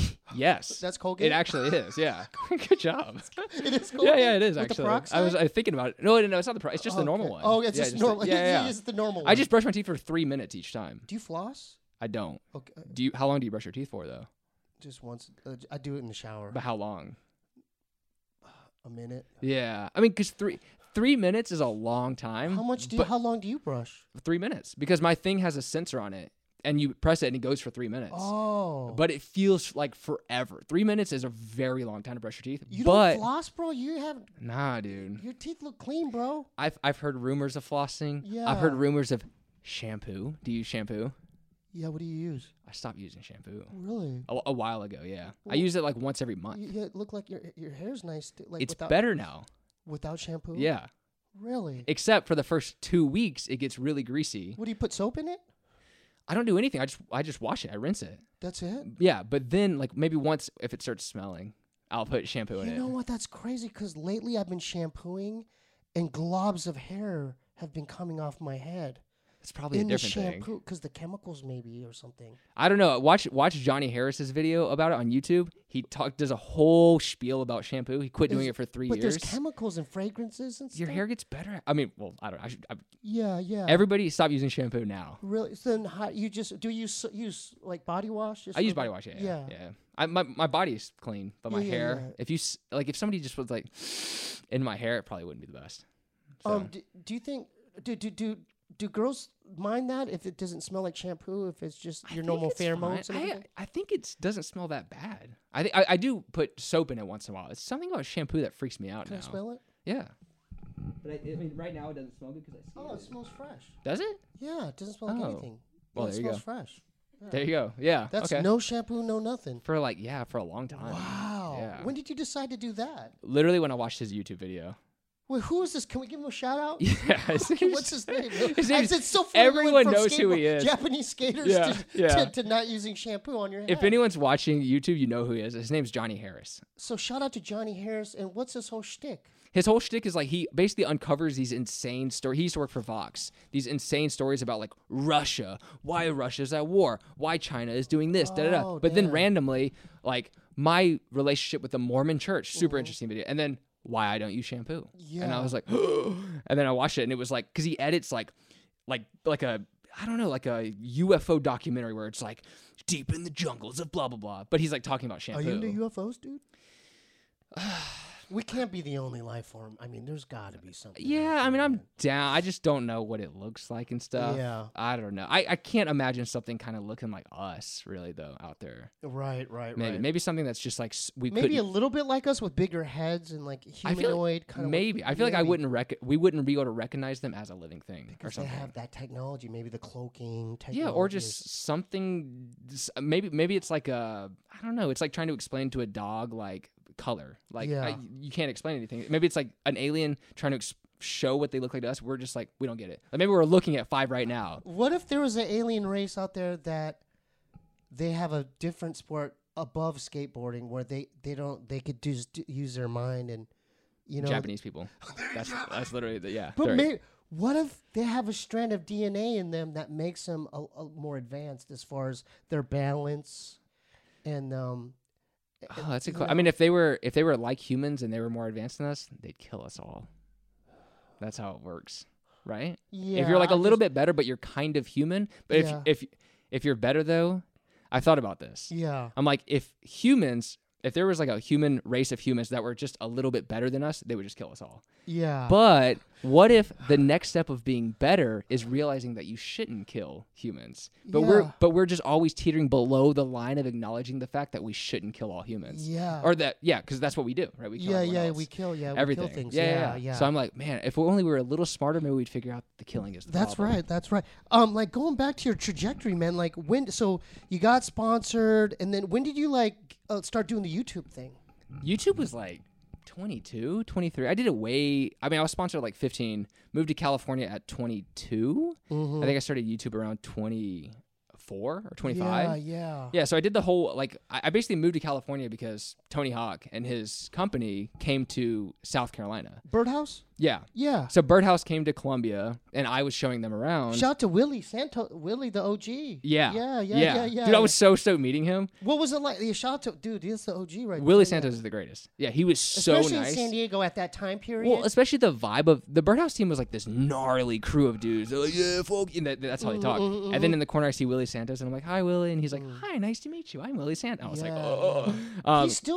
Yes, That's Colgate. it actually is. Yeah, good job. It is Yeah, Colgate. yeah, it is With the actually. I was peroxide? I was thinking about it. No, no, it's not the pro. It's just the normal Okay. one. Oh, it's Yeah, just the- normal. Yeah, yeah. It's the normal one. I just brush my teeth for three minutes each time. do you floss? I don't. Okay, uh, Do you? How long do you brush your teeth for though? just once. Uh, I do it in the shower. But how long? A minute. Yeah, I mean, because three three minutes is a long time. How much do you, but how long do you brush? three minutes because my thing has a sensor on it, and you press it and it goes for three minutes. Oh. But it feels like forever. Three minutes is a very long time to brush your teeth. You but don't floss, bro? You have nah, dude. your teeth look clean, bro. I've I've heard rumors of flossing. Yeah. I've heard rumors of shampoo. Do you use shampoo? Yeah, what do you use? I stopped using shampoo Really? a, a while ago. Yeah, I Well, use it like once every month. You, you look like your your hair's nice. Too. Like It's without, better now. without shampoo. Yeah, Really? except for the first two weeks, it gets really greasy. What do you put soap in it? I don't do anything. I just I just wash it. I rinse it. That's it. Yeah, but then like maybe once if it starts smelling, I'll put shampoo in You it. know what? That's crazy because lately I've been shampooing, and globs of hair have been coming off my head. It's probably in a different the thing. shampoo because the chemicals maybe or something. I don't know. Watch watch Johnny Harris's video about it on YouTube. He talk does a whole spiel about shampoo. He quit doing There's- it for three but years. there's chemicals and fragrances and Your stuff. hair gets better. I mean, well, I don't. I should, I, Yeah, yeah. everybody stop using shampoo now. Really? So then how, you just do you use, use like body wash? Just I use for- body wash. Yeah, yeah. Yeah. yeah. I, my my body's clean, but my Yeah, yeah, hair. yeah. If you s- like, if somebody just was like in my hair, it probably wouldn't be the best. So, Um. Do, do you think do do do do girls mind that if it doesn't smell like shampoo? If it's just I your think normal it's pheromones fine. and I, everything? I think it doesn't smell that bad. I think I, I do put soap in it once in a while. It's something about shampoo that freaks me out Can now. I smell it? Yeah. But I, I mean, right now it doesn't smell good because I Oh, it smells fresh. Does it? Yeah, it doesn't smell like Oh. anything. Well, yeah, there it you smells go. fresh. Yeah. There you go. Yeah. That's okay. no shampoo, no nothing. For like yeah, for a long time. Wow. Yeah. When did you decide to do that? Literally when I watched his YouTube video. Wait, who is this? Can we give him a shout out? Yeah. his name's- What's his name? His I- name's- it's so funny. we went everyone from knows who he skateboard- is. Japanese skaters Yeah, to, yeah. To, to not using shampoo on your head. If anyone's watching YouTube, you know who he is. His name's Johnny Harris. So shout out to Johnny Harris. And what's his whole shtick? His whole shtick is like he basically uncovers these insane stories. He used to work for Vox. These insane stories about like Russia, why Russia's at war, why China is doing this, da da da. Oh, But then damn. randomly, like my relationship with the Mormon Church, super interesting video. And then why I don't use shampoo. And I Yeah. was like, and then I watched it, and it was like because he edits like, like like a I don't know like a U F O documentary where it's like deep in the jungles of blah blah blah. But he's like talking about shampoo. Are you into U F Os, dude? We can't be the only life form. I mean, there's got to be something. Yeah, out I mean, there, I'm man. down. I just don't know what it looks like and stuff. Yeah. I don't know. I, I can't imagine something kind of looking like us, really, though, out there. Right, right, Maybe right. maybe something that's just like s- we Maybe a couldn't. little bit like us with bigger heads and like I feel like humanoid kind of. Maybe I feel like I wouldn't rec- we wouldn't be able to recognize them as a living thing or because they something. have that technology. Maybe the cloaking technology. Yeah, or is- just something. s- Maybe maybe it's like a I don't know. It's like trying to explain to a dog like color. Like Yeah. I, you can't explain anything. Maybe it's like an alien trying to ex- show what they look like to us. We're just like we don't get it. Like maybe we're looking at five right now. What if there was an alien race out there that they have a different sport above skateboarding where they, they don't they could just d- use their mind and you know Japanese people. That's that's literally the yeah. But they're- may, what if they have a strand of D N A in them that makes them a, a more advanced as far as their balance and um. oh, that's a you cl- I know? mean, if they were if they were like humans and they were more advanced than us, they'd kill us all. That's how it works, right? Yeah, if you're like a I little just- bit better, but you're kind of human. But Yeah. if if if you're better though, I thought about this. Yeah. I'm like, if humans, if there was like a human race of humans that were just a little bit better than us, they would just kill us all. Yeah. But what if the next step of being better is realizing that you shouldn't kill humans? But we're Yeah. but we're just always teetering below the line of acknowledging the fact that we shouldn't kill all humans. Yeah. Or that yeah, because that's what we do, right? We kill yeah, everyone yeah, else. we kill, yeah, everything. we kill things. Yeah, Yeah, yeah, yeah. So I'm like, man, if only we were a little smarter, maybe we'd figure out the killing is the That's problem. right. That's right. Um, like going back to your trajectory, man. Like when, so you got sponsored, and then when did you like uh, start doing the YouTube thing? YouTube was like twenty-two, twenty-three. I did it way. I mean, I was sponsored at like fifteen. Moved to California at twenty-two. Mm-hmm. I think I started YouTube around twenty-four or twenty-five. Yeah, yeah. Yeah, so I did the whole like I I basically moved to California because Tony Hawk and his company came to South Carolina. Birdhouse. Yeah. Yeah. So Birdhouse came to Columbia and I was showing them around. Shout out to Willie Santo, Willie the O G. yeah. Yeah, yeah, yeah, yeah. Dude, I was so stoked meeting him. What was it like? Yeah, shout out to dude. He's the O G right Willie there, yeah. Santos is the greatest. Yeah, he was so Especially nice. in San Diego at that time period. Well, especially the vibe of the Birdhouse team was like this gnarly crew of dudes. They're like, yeah, folk. And that, that's how they talk. mm, And then in the corner, I see Willie Santos, and I'm like, hi, Willie. And he's like, hi, nice to meet you. I'm Willie Santos. I was like, oh. Um, he's still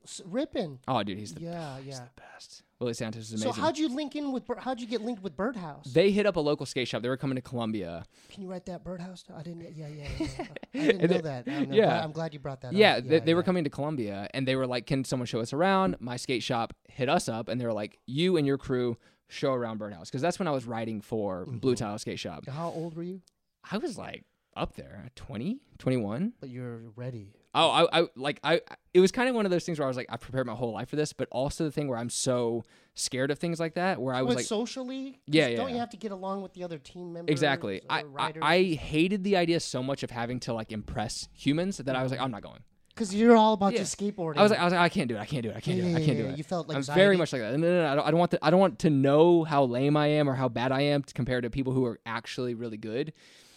S- Rippin'. Oh, dude, he's the, Yeah, he's yeah. the best. Willie Santos is So amazing. how'd you link in with? Bir- How'd you get linked with Birdhouse? They hit up a local skate shop. They were coming to Columbia. Can you write that Birdhouse? I didn't. Yeah, yeah. yeah. I didn't And know they- that. I'm, yeah. glad, I'm glad you brought that Yeah, up. they, they were yeah. coming to Columbia, and they were like, "Can someone show us around?" My skate shop hit us up, and they were like, "You and your crew show around Birdhouse," because that's when I was writing for Blue Tile Skate Shop. How old were you? I was like up there, twenty, twenty-one. But you're ready. Oh, I, I like I. It was kind of one of those things where I was like, I prepared my whole life for this, but also the thing where I'm so scared of things like that, where I was With like, socially? 'Cause Yeah, yeah, Don't yeah. you have to get along with the other team members? exactly. or I, I riders? I hated the idea so much of having to like impress humans that I was like, I'm not going. Because you're all about Yeah. just skateboarding. I was like, I was like, I can't do it. I can't do it. I can't Yeah, do it. I yeah, can't yeah, do it. You felt like I'm anxiety. very much like that. No, no, no. I don't, I don't want. To, I don't want to know how lame I am or how bad I am compared to people who are actually really good.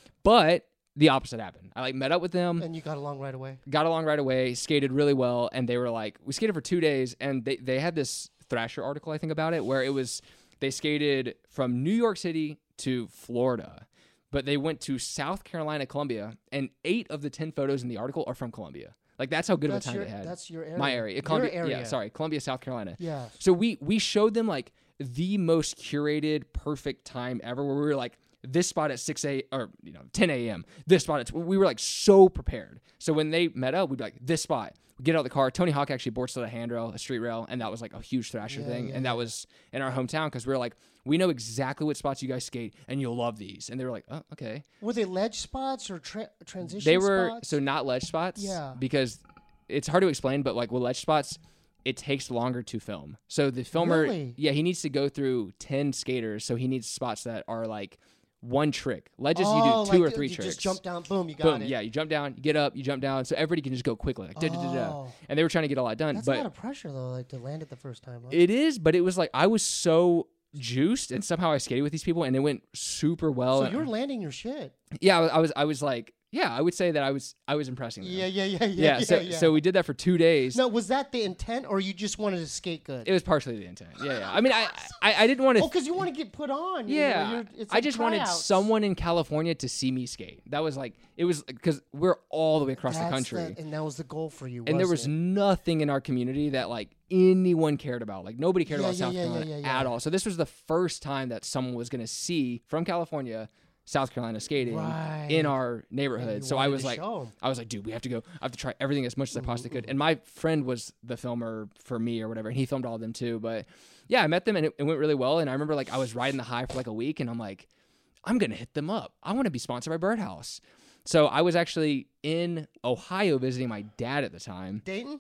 But the opposite happened. I like met up with them, And you got along right away. got along right away, skated really well, and they were like, we skated for two days, and they they had this Thrasher article I think about it where it was they skated from New York City to Florida, but they went to South Carolina, Columbia, and eight of the ten photos in the article are from Columbia. Like that's how good That's of a time your, they had. That's your area. My area, Your Columbia. area. Yeah, sorry, Columbia, South Carolina. Yeah. So we we showed them like the most curated, perfect time ever, where we were like, this spot at six a or you know ten a.m. This spot at we were like so prepared. So when they met up, we'd be like, this spot. We get out of the car. Tony Hawk actually boards to a handrail, a street rail, and that was like a huge Thrasher Yeah, thing. yeah, and that was in our hometown because we were like, we know exactly what spots you guys skate, and you'll love these. And they were like, oh, okay. Were they ledge spots or tra- transition They were spots? so not ledge spots. Yeah. Because it's hard to explain, but like with ledge spots, it takes longer to film. So the filmer, Really? yeah, he needs to go through ten skaters. So he needs spots that are like one trick. Ledges, oh, you do two like, or three you tricks. just jump down, boom, you got Boom, it. yeah, you jump down, you get up, you jump down. So everybody can just go quickly, like da da da da. Oh. And they were trying to get all that done, That's but a lot of pressure though, like to land it the first time. Huh? it is. But it was like I was so juiced, and somehow I skated with these people, and it went super well. so And- you're landing your shit. yeah, I was, I was, I was like, yeah, I would say that I was, I was impressing them. Yeah, yeah, yeah, yeah. Yeah, so yeah. so we did that for two days. No, was that the intent, or you just wanted to skate good? It was partially the intent. Yeah, yeah. I mean, I I, I didn't want to. oh, because you want to get put on. you know, yeah, you're- it's I like just wanted tryouts. someone in California to see me skate. That was like it was because we're all the way across That's the country, the- and that was the goal for you. and there was wasn't nothing in our community that like anyone cared about. Like nobody cared Yeah, about yeah, South yeah, yeah, Carolina yeah, yeah. at all. So this was the first time that someone was going to see from California South Carolina skating Right. in our it? neighborhood. You So I wanted was to like, show 'em. I was like, dude, we have to go. I have to try everything as much as I possibly Mm-hmm, could. And my friend was the filmer for me or whatever, and he filmed all of them too. But yeah, I met them and it, it went really well. And I remember like I was riding the high for like a week, and I'm like, I'm gonna hit them up. I want to be sponsored by Birdhouse. So I was actually in Ohio visiting my dad at the time, Dayton?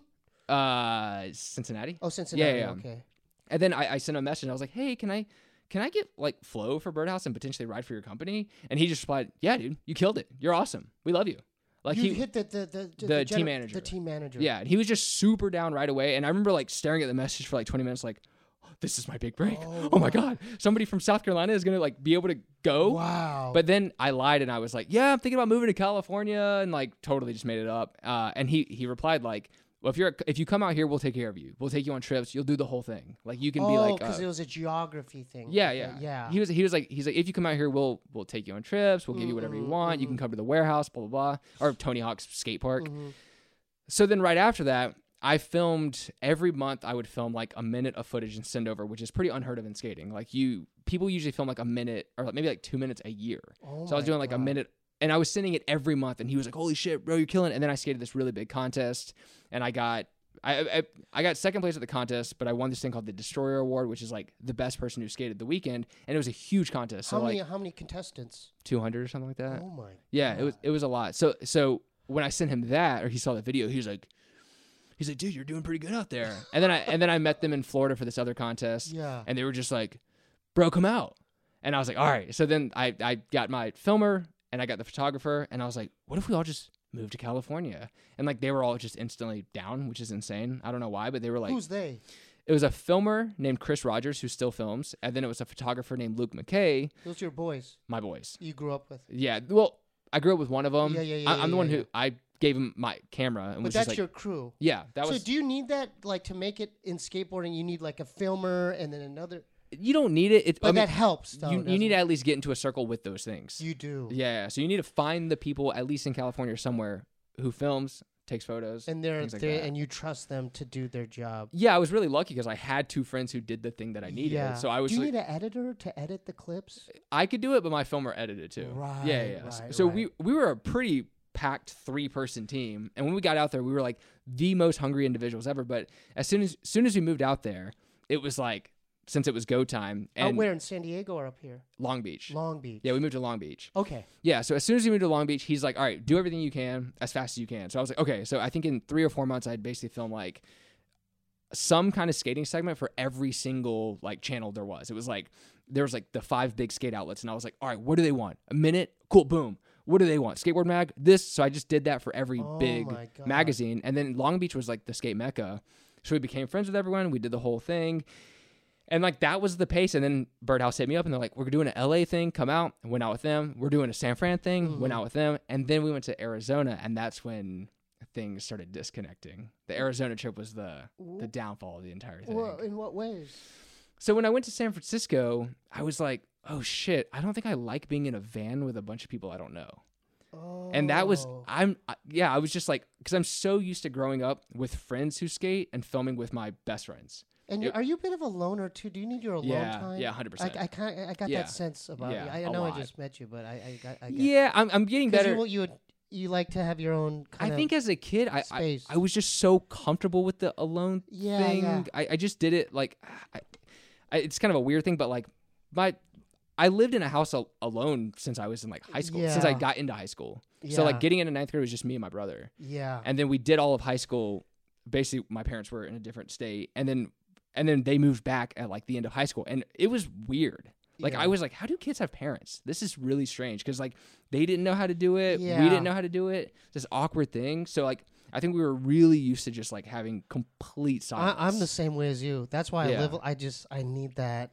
uh, Cincinnati. Oh, Cincinnati. yeah. Okay. And then I, I sent him a message. And I was like, hey, can I can I get like flow for Birdhouse and potentially ride for your company? And he just replied, yeah, dude, you killed it. You're awesome. We love you. Like you he hit the the the, the, the gener- team manager. The team manager. Yeah, and he was just super down right away. And I remember like staring at the message for like twenty minutes, like, oh, this is my big break. Oh, Oh, my God. Somebody from South Carolina is gonna like be able to go. Wow. But then I lied and I was like, yeah, I'm thinking about moving to California, and like totally just made it up. Uh, and he he replied like, well, if you're if you come out here, we'll take care of you. We'll take you on trips. You'll do the whole thing. Like you can oh, be like, because uh, it was a geography thing. yeah, Okay, yeah, yeah. He was he was like he's like if you come out here, we'll we'll take you on trips. We'll give you whatever you Mhm, want. You can come to the warehouse, blah blah blah, or Tony Hawk's skate park. Mhm. So then right after that, I filmed every month. I would film like a minute of footage and send over, which is pretty unheard of in skating. Like you, people usually film like a minute or like maybe like two minutes a year. Oh so I was my doing like a God. minute, and I was sending it every month. And he was like, "Holy shit, bro, you're killing it!" And then I skated this really big contest, and I got. I, I I got second place at the contest, but I won this thing called the Destroyer Award, which is like the best person who skated the weekend, and it was a huge contest. So How many like how many contestants? two hundred or something like that. Oh my. Yeah, it was it was a lot. So so when I sent him that, or he saw the video, he was like, he's like, dude, you're doing pretty good out there. And then I and then I met them in Florida for this other contest, Yeah. and they were just like, bro, come out. And I was like, all right. So then I I got my filmer and I got the photographer, and I was like, what if we all just move to California? And like they were all just instantly down, which is insane. I don't know why, but they were like, Who's they? it was a filmer named Chris Rogers who still films, and then it was a photographer named Luke McKay, Those are your boys my boys. you grew up with. Yeah, well, I grew up with one of them. Yeah, yeah, yeah, I, I'm yeah, the one yeah, who I gave him my camera and But was that's just like, your crew. yeah, that so was. do you need that like to make it in skateboarding? You need like a filmer and then another. You don't need it. It's But I mean, that helps. Though, you you doesn't need to it? at least get into a circle with those things. You do. Yeah, so you need to find the people at least in California or somewhere who films, takes photos. And they're, things like they that. and you trust them to do their job. Yeah, I was really lucky because I had two friends who did the thing that I needed. Yeah. So I was Do you like, need an editor to edit the clips? I could do it, but my filmer edited too. Right, Yeah, yeah. right, so right. we we were a pretty packed three person team, and when we got out there, we were like the most hungry individuals ever. But as soon as soon as we moved out there, it was like since it was go time. Out And where, in San Diego or up here? Long Beach. Long Beach. Yeah, we moved to Long Beach. Okay. Yeah, so as soon as we moved to Long Beach, he's like, all right, do everything you can as fast as you can. So I was like, okay. So I think in three or four months, I'd basically film like some kind of skating segment for every single like channel there was. It was like, there was like the five big skate outlets. And I was like, all right, what do they want? A minute? Cool, boom. What do they want? Skateboard Mag? This. So I just did that for every Oh big my God. magazine. And then Long Beach was like the skate mecca. So we became friends with everyone. We did the whole thing. And like that was the pace. And then Birdhouse hit me up and they're like, we're doing an L A thing, come out. And went out with them. We're doing a San Fran thing, Mhm. went out with them. And then we went to Arizona, and that's when things started disconnecting. The Arizona trip was the the downfall of the entire thing. Well, in what ways? So when I went to San Francisco, I was like, oh shit, I don't think I like being in a van with a bunch of people I don't know. Oh. And that was, I'm, I- yeah, I was just like, because I'm so used to growing up with friends who skate and filming with my best friends. And it- you, are you a bit of a loner too? Do you need your alone Yeah, time? yeah, one hundred percent. I, I kind I got Yeah. that sense about Yeah, you. I, I a know lot. I just met you, but I I got I get Yeah, I'm, I'm getting 'Cause better. You, you would you like to have your own kind I of think as a kid, I, I space. I was just so comfortable with the alone Yeah, thing. yeah. I, I just did it like, I, I, it's kind of a weird thing, but like my, I lived in a house al- alone since I was in like high school, since I Yeah. got into high school. yeah. So like getting into ninth grade was just me and my brother. yeah. And then we did all of high school. Basically, my parents were in a different state, and then and then they moved back at like the end of high school, and it was weird. Like Yeah. I was like, how do kids have parents? This is really strange because like they didn't know how to do it. Yeah. We didn't know how to do it. This awkward thing. So like I think we were really used to just like having complete silence. I, I'm the same way as you. That's why Yeah. I live. I just I need that.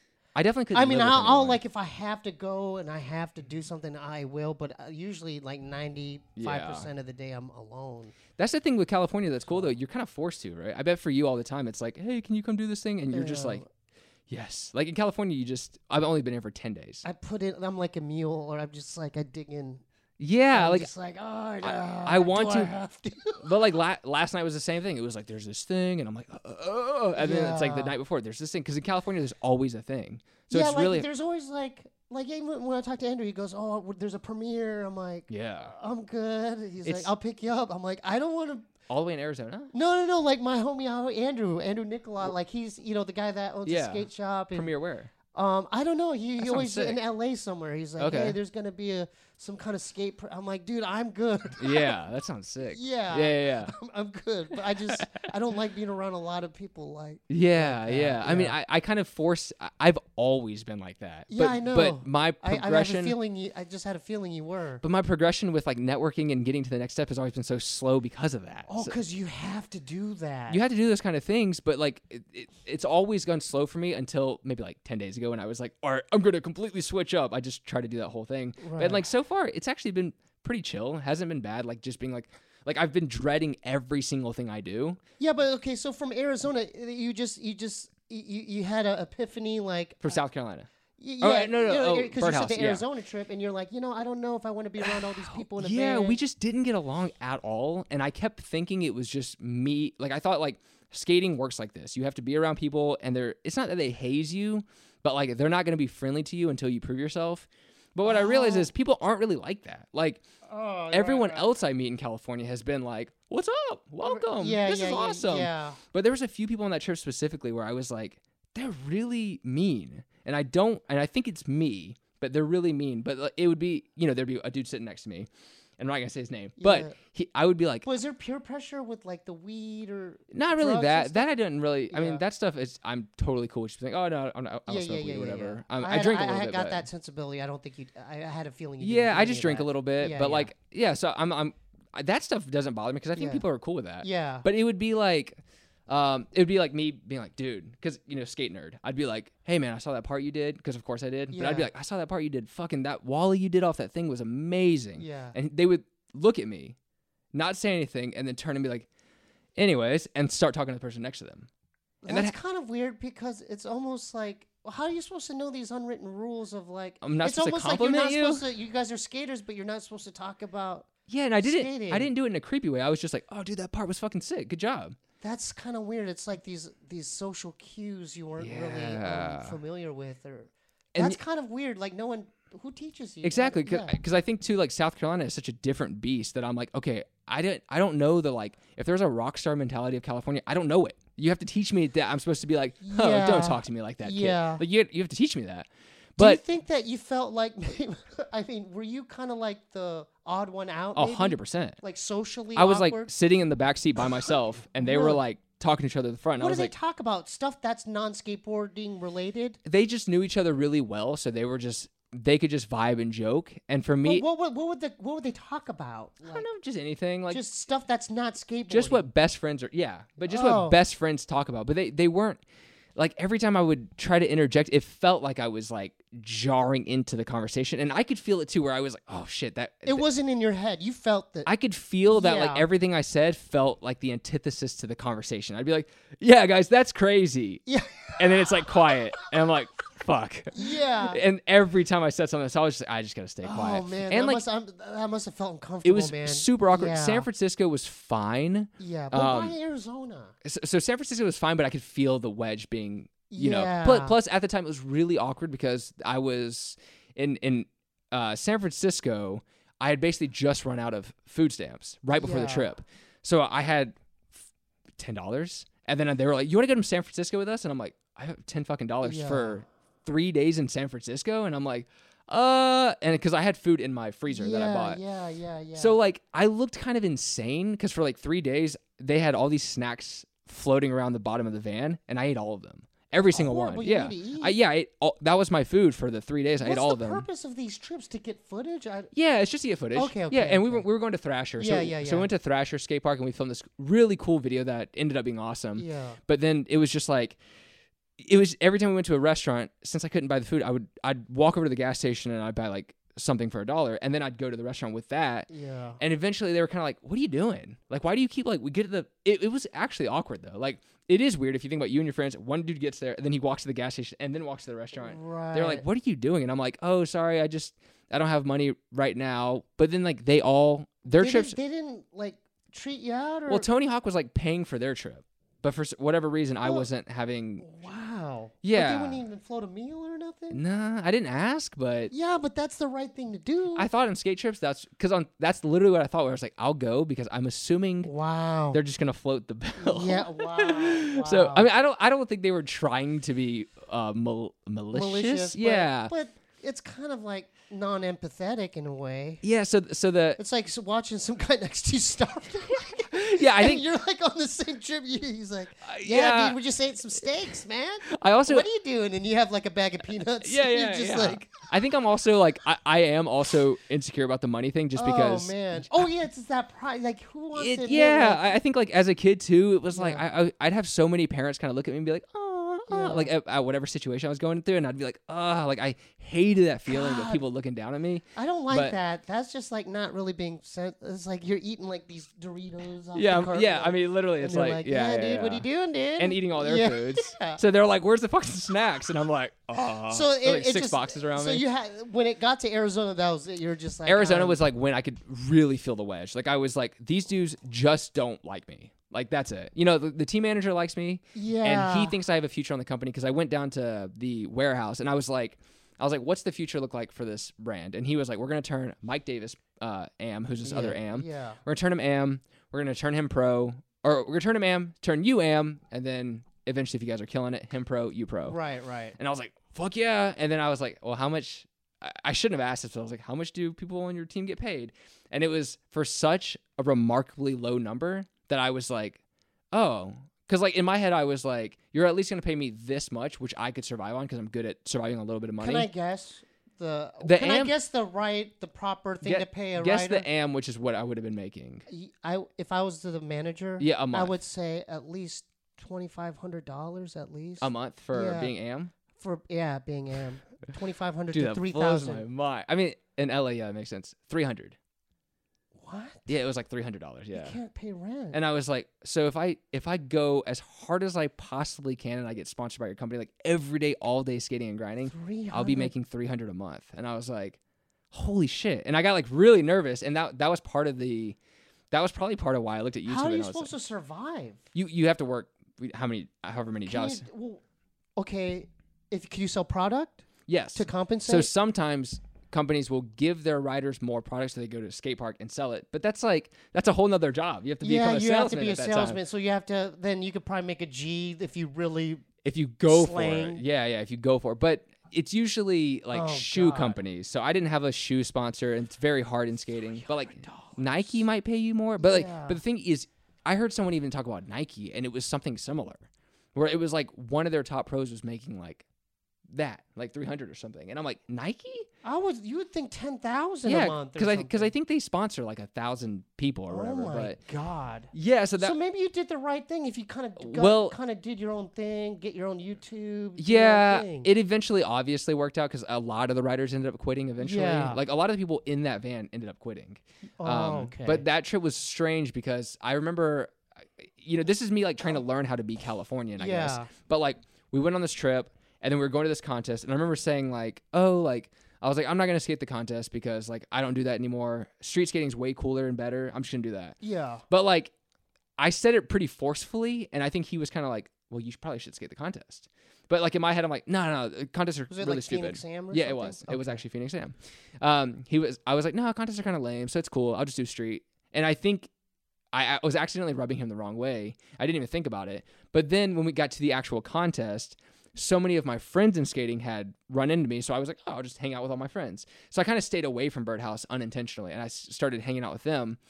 I definitely couldn't. I mean, live with I'll, I'll anyone. like if I have to go and I have to do something, I will. But uh, usually, like ninety-five percent of the day, I'm alone. That's the thing with California that's cool though. You're kind of forced to, right? I bet for you all the time, it's like, hey, can you come do this thing? And you're just Yeah. like, yes. Like in California, you just. I've only been here for ten days. I put in. I'm like a mule, or I'm just like I dig in. Yeah, I'm like just like oh, no, I want do I to- have to. But like la- last night was the same thing. It was like there's this thing, and I'm like, uh, uh, and then it's like the Yeah. night before there's this thing because in California there's always a thing. So yeah, it's like really there's always like like even when I talk to Andrew, he goes, "Oh, w- there's a premiere." I'm like, yeah, "I'm good." He's It's- like, "I'll pick you up." I'm like, "I don't want to." all the way in Arizona. No, no, no. Like my homie uh, Andrew, Andrew Nicola. Like he's you know the guy that owns Yeah. a skate shop. And, Premiere where? Um, I don't know. He, That he sounds always in sick. L A somewhere. He's like, Okay. "Hey, there's gonna be a some kind of skate." Pr-. I'm like, "Dude, I'm good." Yeah, that sounds sick. yeah, Yeah, yeah, yeah. I'm, I'm good. But I just I don't like being around a lot of people. Like, Yeah, that, yeah. I mean, yeah. I, I kind of force. I, I've always been like that. Yeah, but, I know. But my I, I have a progression. feeling. You, I just had a feeling you were. But my progression with like networking and getting to the next step has always been so slow because of that. Oh, So- because you have to do that. you have to do those kind of things, but like it, it, it's always gone slow for me until maybe like ten days ago when I was like, all right, I'm going to completely switch up. I just try to do that whole thing. Right. And like so far, it's actually been pretty chill. It hasn't been bad. Like just being like, like I've been dreading every single thing I do. Yeah, but okay. So from Arizona, you just you just you you had an epiphany like. From South Carolina. Y- Oh, Yeah, no, no, you know, oh, because you Birdhouse, said the yeah. Arizona trip, and you're like, you know, I don't know if I want to be around all these people in a Yeah, van. we just didn't get along at all. And I kept thinking it was just me. Like I thought like skating works like this. You have to be around people and they're it's not that they haze you, but like they're not going to be friendly to you until you prove yourself. But what I realized Oh. is people aren't really like that. Like Oh, everyone right, right. else I meet in California has been like, "What's up? Welcome. Yeah, this yeah, is yeah, awesome." Yeah. But there was a few people on that trip specifically where I was like, "They're really mean." And I don't and I think it's me, but they're really mean. But like, it would be, you know, there'd be a dude sitting next to me. And I'm not going to say his name. Yeah. But he I would be like, Was there peer pressure with like the weed or? not really drugs and that. stuff? That I didn't really. I Yeah. mean, that stuff is. I'm totally cool. With just being like, oh no, I'm not, I don't yeah, smoke yeah, weed yeah, or yeah, whatever. yeah. Um, I, I, had- drink a I, little I bit. got but- that sensibility. I don't think you. I, I had a feeling. You didn't Yeah, do I any just of drink that. a little bit, Yeah, but yeah. like, yeah. So I'm, I'm. I- That stuff doesn't bother me because I think Yeah. people are cool with that. Yeah. But it would be like, um, it would be like me being like, dude, because you know, skate nerd. I'd be like, hey man, I saw that part you did, because of course I did. But I'd be Yeah. like, I saw that part you did. Fucking that Wally you did off that thing was amazing. Yeah. And they would look at me, not say anything, and then turn and be like, anyways, and start talking to the person next to them. And That's that kind of weird because it's almost like, well, how are you supposed to know these unwritten rules of like? I'm not it's supposed to almost like you're compliment not you? supposed to. You guys are skaters, but you're not supposed to talk about. Yeah, and I didn't skating. I didn't do it in a creepy way. I was just like, oh, dude, that part was fucking sick. Good job. That's kind of weird. It's like these these social cues you weren't really Yeah. um, familiar with, or And that's y- kind of weird. Like no one who teaches you Exactly, Like, because yeah. I think too, like South Carolina is such a different beast that I'm like, okay, I don't, I don't know the like, if there's a rock star mentality of California, I don't know it. You have to teach me that. I'm supposed to be like, oh, Yeah. don't talk to me like that, kid. Yeah. Like you, you have to teach me that. Do you But think that you felt like? I mean, were you kind of like the odd one out? a maybe? hundred percent, Like socially, I was like awkward? sitting in the back seat by myself, and they were Really? like talking to each other at the front. And What I do was they like, talk about? Stuff that's non-skateboarding related. they just knew each other really well, so they were just, they could just vibe and joke. And for me, What, what, what would the what would they talk about? I Like, don't know, just anything, like just stuff that's not skateboarding. just what best friends are, yeah, but just Oh. what best friends talk about. But they they weren't like, every time I would try to interject, it felt like I was like jarring into the conversation, and I could feel it too, where I was like, oh shit, that It wasn't in your head. You felt that. I could feel that like Yeah. everything I said felt like the antithesis to the conversation. I'd be like, yeah, guys, that's crazy. Yeah. And then it's like quiet, and I'm like, fuck. Yeah. And every time I said something, so I was just, I just gotta stay quiet. Oh man, and that like must I'm, that must have felt it uncomfortable, was man. super awkward. Yeah. San Francisco was fine. Yeah, but um, why Arizona? So, so San Francisco was fine, but I could feel the wedge being, you know. Yeah. Plus, plus, at the time, it was really awkward because I was in in uh, San Francisco. I had basically just run out of food stamps right before the Yeah. trip, so I had ten dollars, and then they were like, "You want to go to San Francisco with us?" And I'm like, "I have ten fucking dollars Yeah. for three days in San Francisco," and I'm like, "Uh," and because I had food in my freezer yeah, that I bought. yeah, yeah, yeah. So like I looked kind of insane because for like three days they had all these snacks floating around the bottom of the van, and I ate all of them, every single horrible. one. You Yeah, need to eat. I, yeah, I ate all, that was my food for the three days. I What's ate all the of them. purpose of these trips to get footage? I, Yeah, it's just to get footage. Okay, okay, Yeah, and we okay. were we were going to Thrasher. So, Yeah, yeah, So yeah. we went to Thrasher skate park and we filmed this really cool video that ended up being awesome. yeah. But then it was just like, it was every time we went to a restaurant, since I couldn't buy the food, I would I'd walk over to the gas station and I'd buy like something for a dollar, and then I'd go to the restaurant with that. Yeah. And eventually they were kind of like, what are you doing? Like, why do you keep like, we get to the, it, it was actually awkward though. Like, it is weird if you think about you and your friends. One dude gets there, and then he walks to the gas station and then walks to the restaurant. Right. They're like, what are you doing? And I'm like, oh, sorry, I just, I don't have money right now. But then like they all, their they trips, Didn't, they didn't like treat you out, or well, Tony Hawk was like paying for their trip. But for s- whatever reason, I Well, wasn't having, wow. Yeah. But they wouldn't even float a meal or nothing. nah, I didn't ask, but Yeah, but that's the right thing to do. I thought on skate trips, that's, because on, that's literally what I thought, where I was like, I'll go because I'm assuming wow. they're just going to float the bill. Yeah. Wow. So wow. I mean, I don't, I don't think they were trying to be uh, mal- malicious. malicious. but- Yeah, But, it's kind of like non-empathetic in a way. yeah. So, so the It's like s- watching some guy next to you stop. yeah, I And think you're like on the same trip. You, he's like, yeah, yeah. dude, we just ate some steaks, man. I also What are you doing? And you have like a bag of peanuts. yeah, and yeah, You're just yeah. like, I think I'm also like I, I am also insecure about the money thing, just because. oh man, oh yeah, it's just that pride. Like, who wants It, to? admit, yeah, like- I, I think like as a kid too, it was like Yeah. I, I I'd have so many parents kind of look at me and be like, oh, oh," Yeah. like at, at whatever situation I was going through, and I'd be like, oh, like I hated that feeling of God. people looking down at me. I don't like but- that. That's just like not really being sent. It's like you're eating like these Doritos. Off Yeah, the um, carton, yeah. I like- mean, literally, and it's they're like, like, yeah, yeah, dude, what are yeah. you doing, dude? And eating all their Yeah. foods. Yeah. So they're like, "Where's the fucking snacks?" And I'm like, "Oh." So it, like it six just, boxes around so me. you had when it got to Arizona, that was it. You're just like Arizona um, was like when I could really feel the wedge. Like I was like, these dudes just don't like me. Like that's it. You know, the, the team manager likes me, yeah, and he thinks I have a future on the company because I went down to the warehouse and I was like, I was like, "What's the future look like for this brand?" And he was like, "We're gonna turn Mike Davis, uh, Am, who's this yeah, other Am. Yeah, We're gonna turn him Am. We're gonna turn him Pro, or we're gonna turn him Am, turn you Am, and then eventually, if you guys are killing it, him Pro, you Pro." right, right. And I was like, fuck yeah. And then I was like, well, how much? I- I shouldn't have asked this, but I was like, how much do people on your team get paid? And it was for such a remarkably low number that I was like, oh. Because like in my head, I was like, you're at least going to pay me this much, which I could survive on because I'm good at surviving on a little bit of money. Can I guess the? The can I am- guess the right, the proper thing Get- to pay a Guess writer? the Am, which is what I would have been making. Y- I if I was the manager, Yeah, a I month. would say at least twenty five hundred dollars at least A month for Yeah. being Am. for yeah being am twenty five hundred Dude, to that three blows my thousand. mind. I mean, in L A, yeah, it makes sense. three hundred. What? Yeah, it was like three hundred dollars. Yeah. You can't pay rent. And I was like, so if I if I go as hard as I possibly can and I get sponsored by your company, like every day, all day skating and grinding, three hundred. I'll be making three hundred a month. And I was like, holy shit. And I got like really nervous. And that that was part of the, that was probably part of why I looked at YouTube. How are and you I was supposed like, to survive? You, you have to work how many, however many Can jobs. you, well, okay, if can you sell product Yes. to compensate? So sometimes companies will give their riders more products so they go to a skate park and sell it. But that's like, that's a whole nother job. You have to yeah, become a you have to salesman be a at that salesman. time. So you have to, then you could probably make a G if you really, If you go Slang. for it. Yeah, yeah, if you go for it. But it's usually like Oh, shoe God. companies. So I didn't have a shoe sponsor and it's very hard in skating. But like Nike might pay you more. But like, Yeah. but the thing is, I heard someone even talk about Nike and it was something similar. Where it was like one of their top pros was making like that, like three hundred or something. And I'm like, Nike? I would, you would think ten thousand a Yeah, month or because I because I something. think they sponsor like a thousand people or Oh whatever. my But God. yeah, so that so maybe you did the right thing if you kind of Well- kind of did your own thing, get your own YouTube. do your own yeah, thing. it eventually obviously worked out because a lot of the riders ended up quitting eventually. Yeah. Like a lot of the people in that van ended up quitting. Oh, Um, okay. But that trip was strange because I remember, you know, this is me like trying to learn how to be Californian, I guess. Yeah. But like we went on this trip and then we were going to this contest and I remember saying like, oh, like I was like, I'm not gonna skate the contest because like I don't do that anymore. Street skating's way cooler and better. I'm just gonna do that. yeah. But like, I said it pretty forcefully, and I think he was kind of like, "Well, you should, probably should skate the contest." But like in my head, I'm like, "No, no, no, contests are Was it really like stupid." Phoenix Sam or yeah, it something? was. It was Okay. actually Phoenix Sam. Um, he was. I was like, "No, contests are kind of lame, so it's cool. I'll just do street." And I think I, I was accidentally rubbing him the wrong way. I didn't even think about it. But then when we got to the actual contest, so many of my friends in skating had run into me, so I was like, "Oh, I'll just hang out with all my friends." So I kind of stayed away from Birdhouse unintentionally, and I s- started hanging out with them.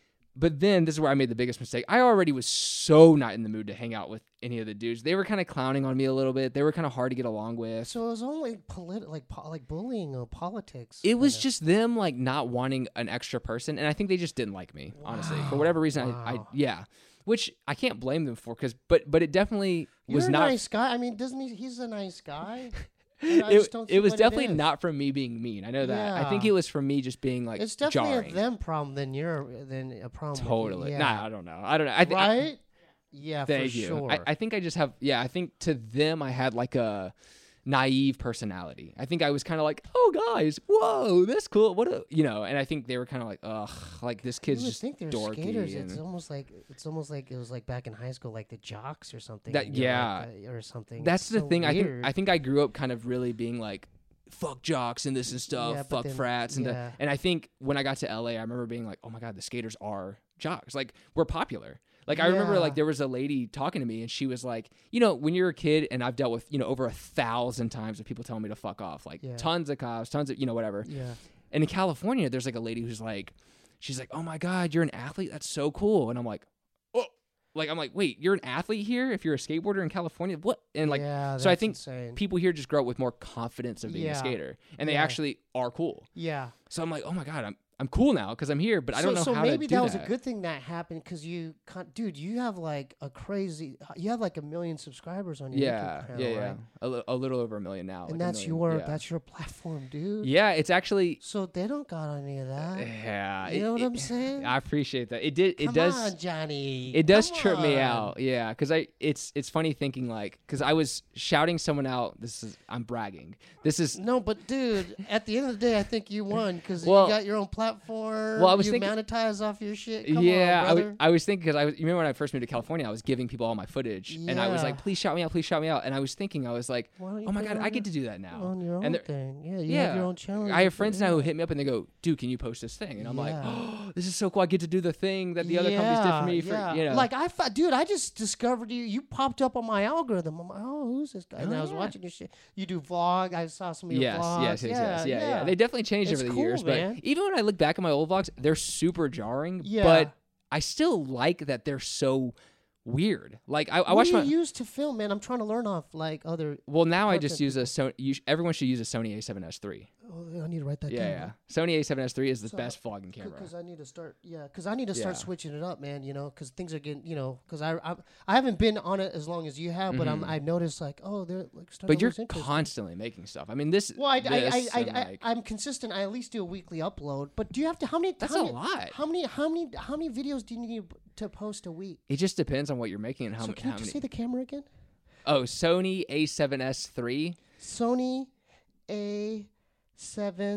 But then this is where I made the biggest mistake. I already was so not in the mood to hang out with any of the dudes. They were kind of clowning on me a little bit. They were kind of hard to get along with. So it was only politi- like po- like bullying or politics. It was kinda. just them like not wanting an extra person, and I think they just didn't like me, honestly, for whatever reason. I, I Wow. yeah, which I can't blame them for, because but but it definitely You're was a not. nice guy. I mean, doesn't he? He's a nice guy. And I It, just don't see it was what definitely is. not from me being mean. I know that. I think Yeah. it was from me just being like It's definitely jarring. a them problem than your than a problem. with you. Totally. Yeah. Nah, I don't know. I don't know. I think. I- right? yeah, Thank for you. sure. I, I think I just have, yeah, I think to them I had like a naive personality. I think I was kind of like, oh, guys, whoa, that's cool. What a, you know, and I think they were kind of like, ugh, like this you kid's would just think they're dorky. skaters. and- It's almost like it's almost like it was like back in high school, like the jocks or something. That- and you're yeah. like, uh, or something. That's It's the so thing. I think, weird. I think I grew up kind of really being like, fuck jocks and this and stuff, Yeah, but fuck then- frats. And, the- yeah. and I think when I got to L A, I remember being like, oh my God, the skaters are jocks. Like, we're popular. Like, I remember, Yeah. like, there was a lady talking to me, and she was like, you know, when you're a kid, and I've dealt with, you know, over a thousand times of people telling me to fuck off, like, Yeah. tons of cops, tons of, you know, whatever. Yeah. And in California, there's, like, a lady who's like, she's like, oh my God, you're an athlete? That's so cool. And I'm like, oh. Like, I'm like, wait, you're an athlete here? If you're a skateboarder in California? What? And, like, yeah, so I that's think insane. people here just grow up with more confidence of being Yeah. a skater. And they Yeah. actually are cool. yeah. So I'm like, oh my God, I'm, I'm cool now because I'm here, but I so, don't know so how maybe to do that was that. a good thing that happened because you, con- dude, you have like a crazy, you have like a million subscribers on your Yeah, YouTube channel, yeah, yeah. right? A, li- a little over a million now. like And a that's million, your yeah. that's your platform, dude. Yeah, it's actually. So they don't got any of that. Yeah, You it- know what it- I'm saying? I appreciate that. It did. It Come does. on, Johnny. It does Come trip me on. out. Yeah, because I. It's it's funny thinking like because I was shouting someone out. This is I'm bragging. This is No, but dude, at the end of the day, I think you won because Well- you got your own platform. Well, I was you thinking- monetize off your shit. Come yeah, on, I, w- brother. I was thinking because I was. You remember when I first moved to California, I was giving people all my footage, and I was Yeah. like, "Please shout me out, please shout me out." And I was thinking, I was like, Why don't you "Oh my put it god, on I your- get to do that now." on your own and they're- thing. Yeah, you yeah, have your own channel. I have friends now who Yeah. hit me up and they go, "Dude, can you post this thing?" And I'm like, Yeah. "Oh, this is so cool! I get to do the thing that the other companies did for me." For yeah. you know, Like I, fi- dude, I just discovered you. You popped up on my algorithm. I'm like, oh, who's this guy? And Oh, I was yeah. watching your shit. You do vlog. I saw some of your yes, vlogs. yes, yes, yes, yeah, yeah, yeah. They definitely changed It's over the cool, years, man. but even when I look back at my old vlogs, they're super jarring. Yeah. But I still like that they're so weird. Like I, I what watch do you my. use to film, man? I'm trying to learn off like other. Well, now I just content use a Sony. You sh- everyone should use a Sony A seven S three. Oh, I need to write that Yeah, yeah. down. Sony A seven S three is the So, best vlogging camera. Because I need to start, yeah. Because I need to start Yeah. switching it up, man. You know, because things are getting, you know, because I, I I haven't been on it as long as you have, but I'm Mhm. I've noticed like, oh, they're like starting But to you're lose interest. constantly making stuff. I mean, this. Well, I, I, this I, I, and, I, like- I'm consistent. I at least do a weekly upload. But do you have to? How many? That's how a many, lot. How many? How many? How many videos do you need to post a week? It just depends on what you're making and how, so m- can you how just many. say the camera again? Oh, Sony A seven S three. Sony A seven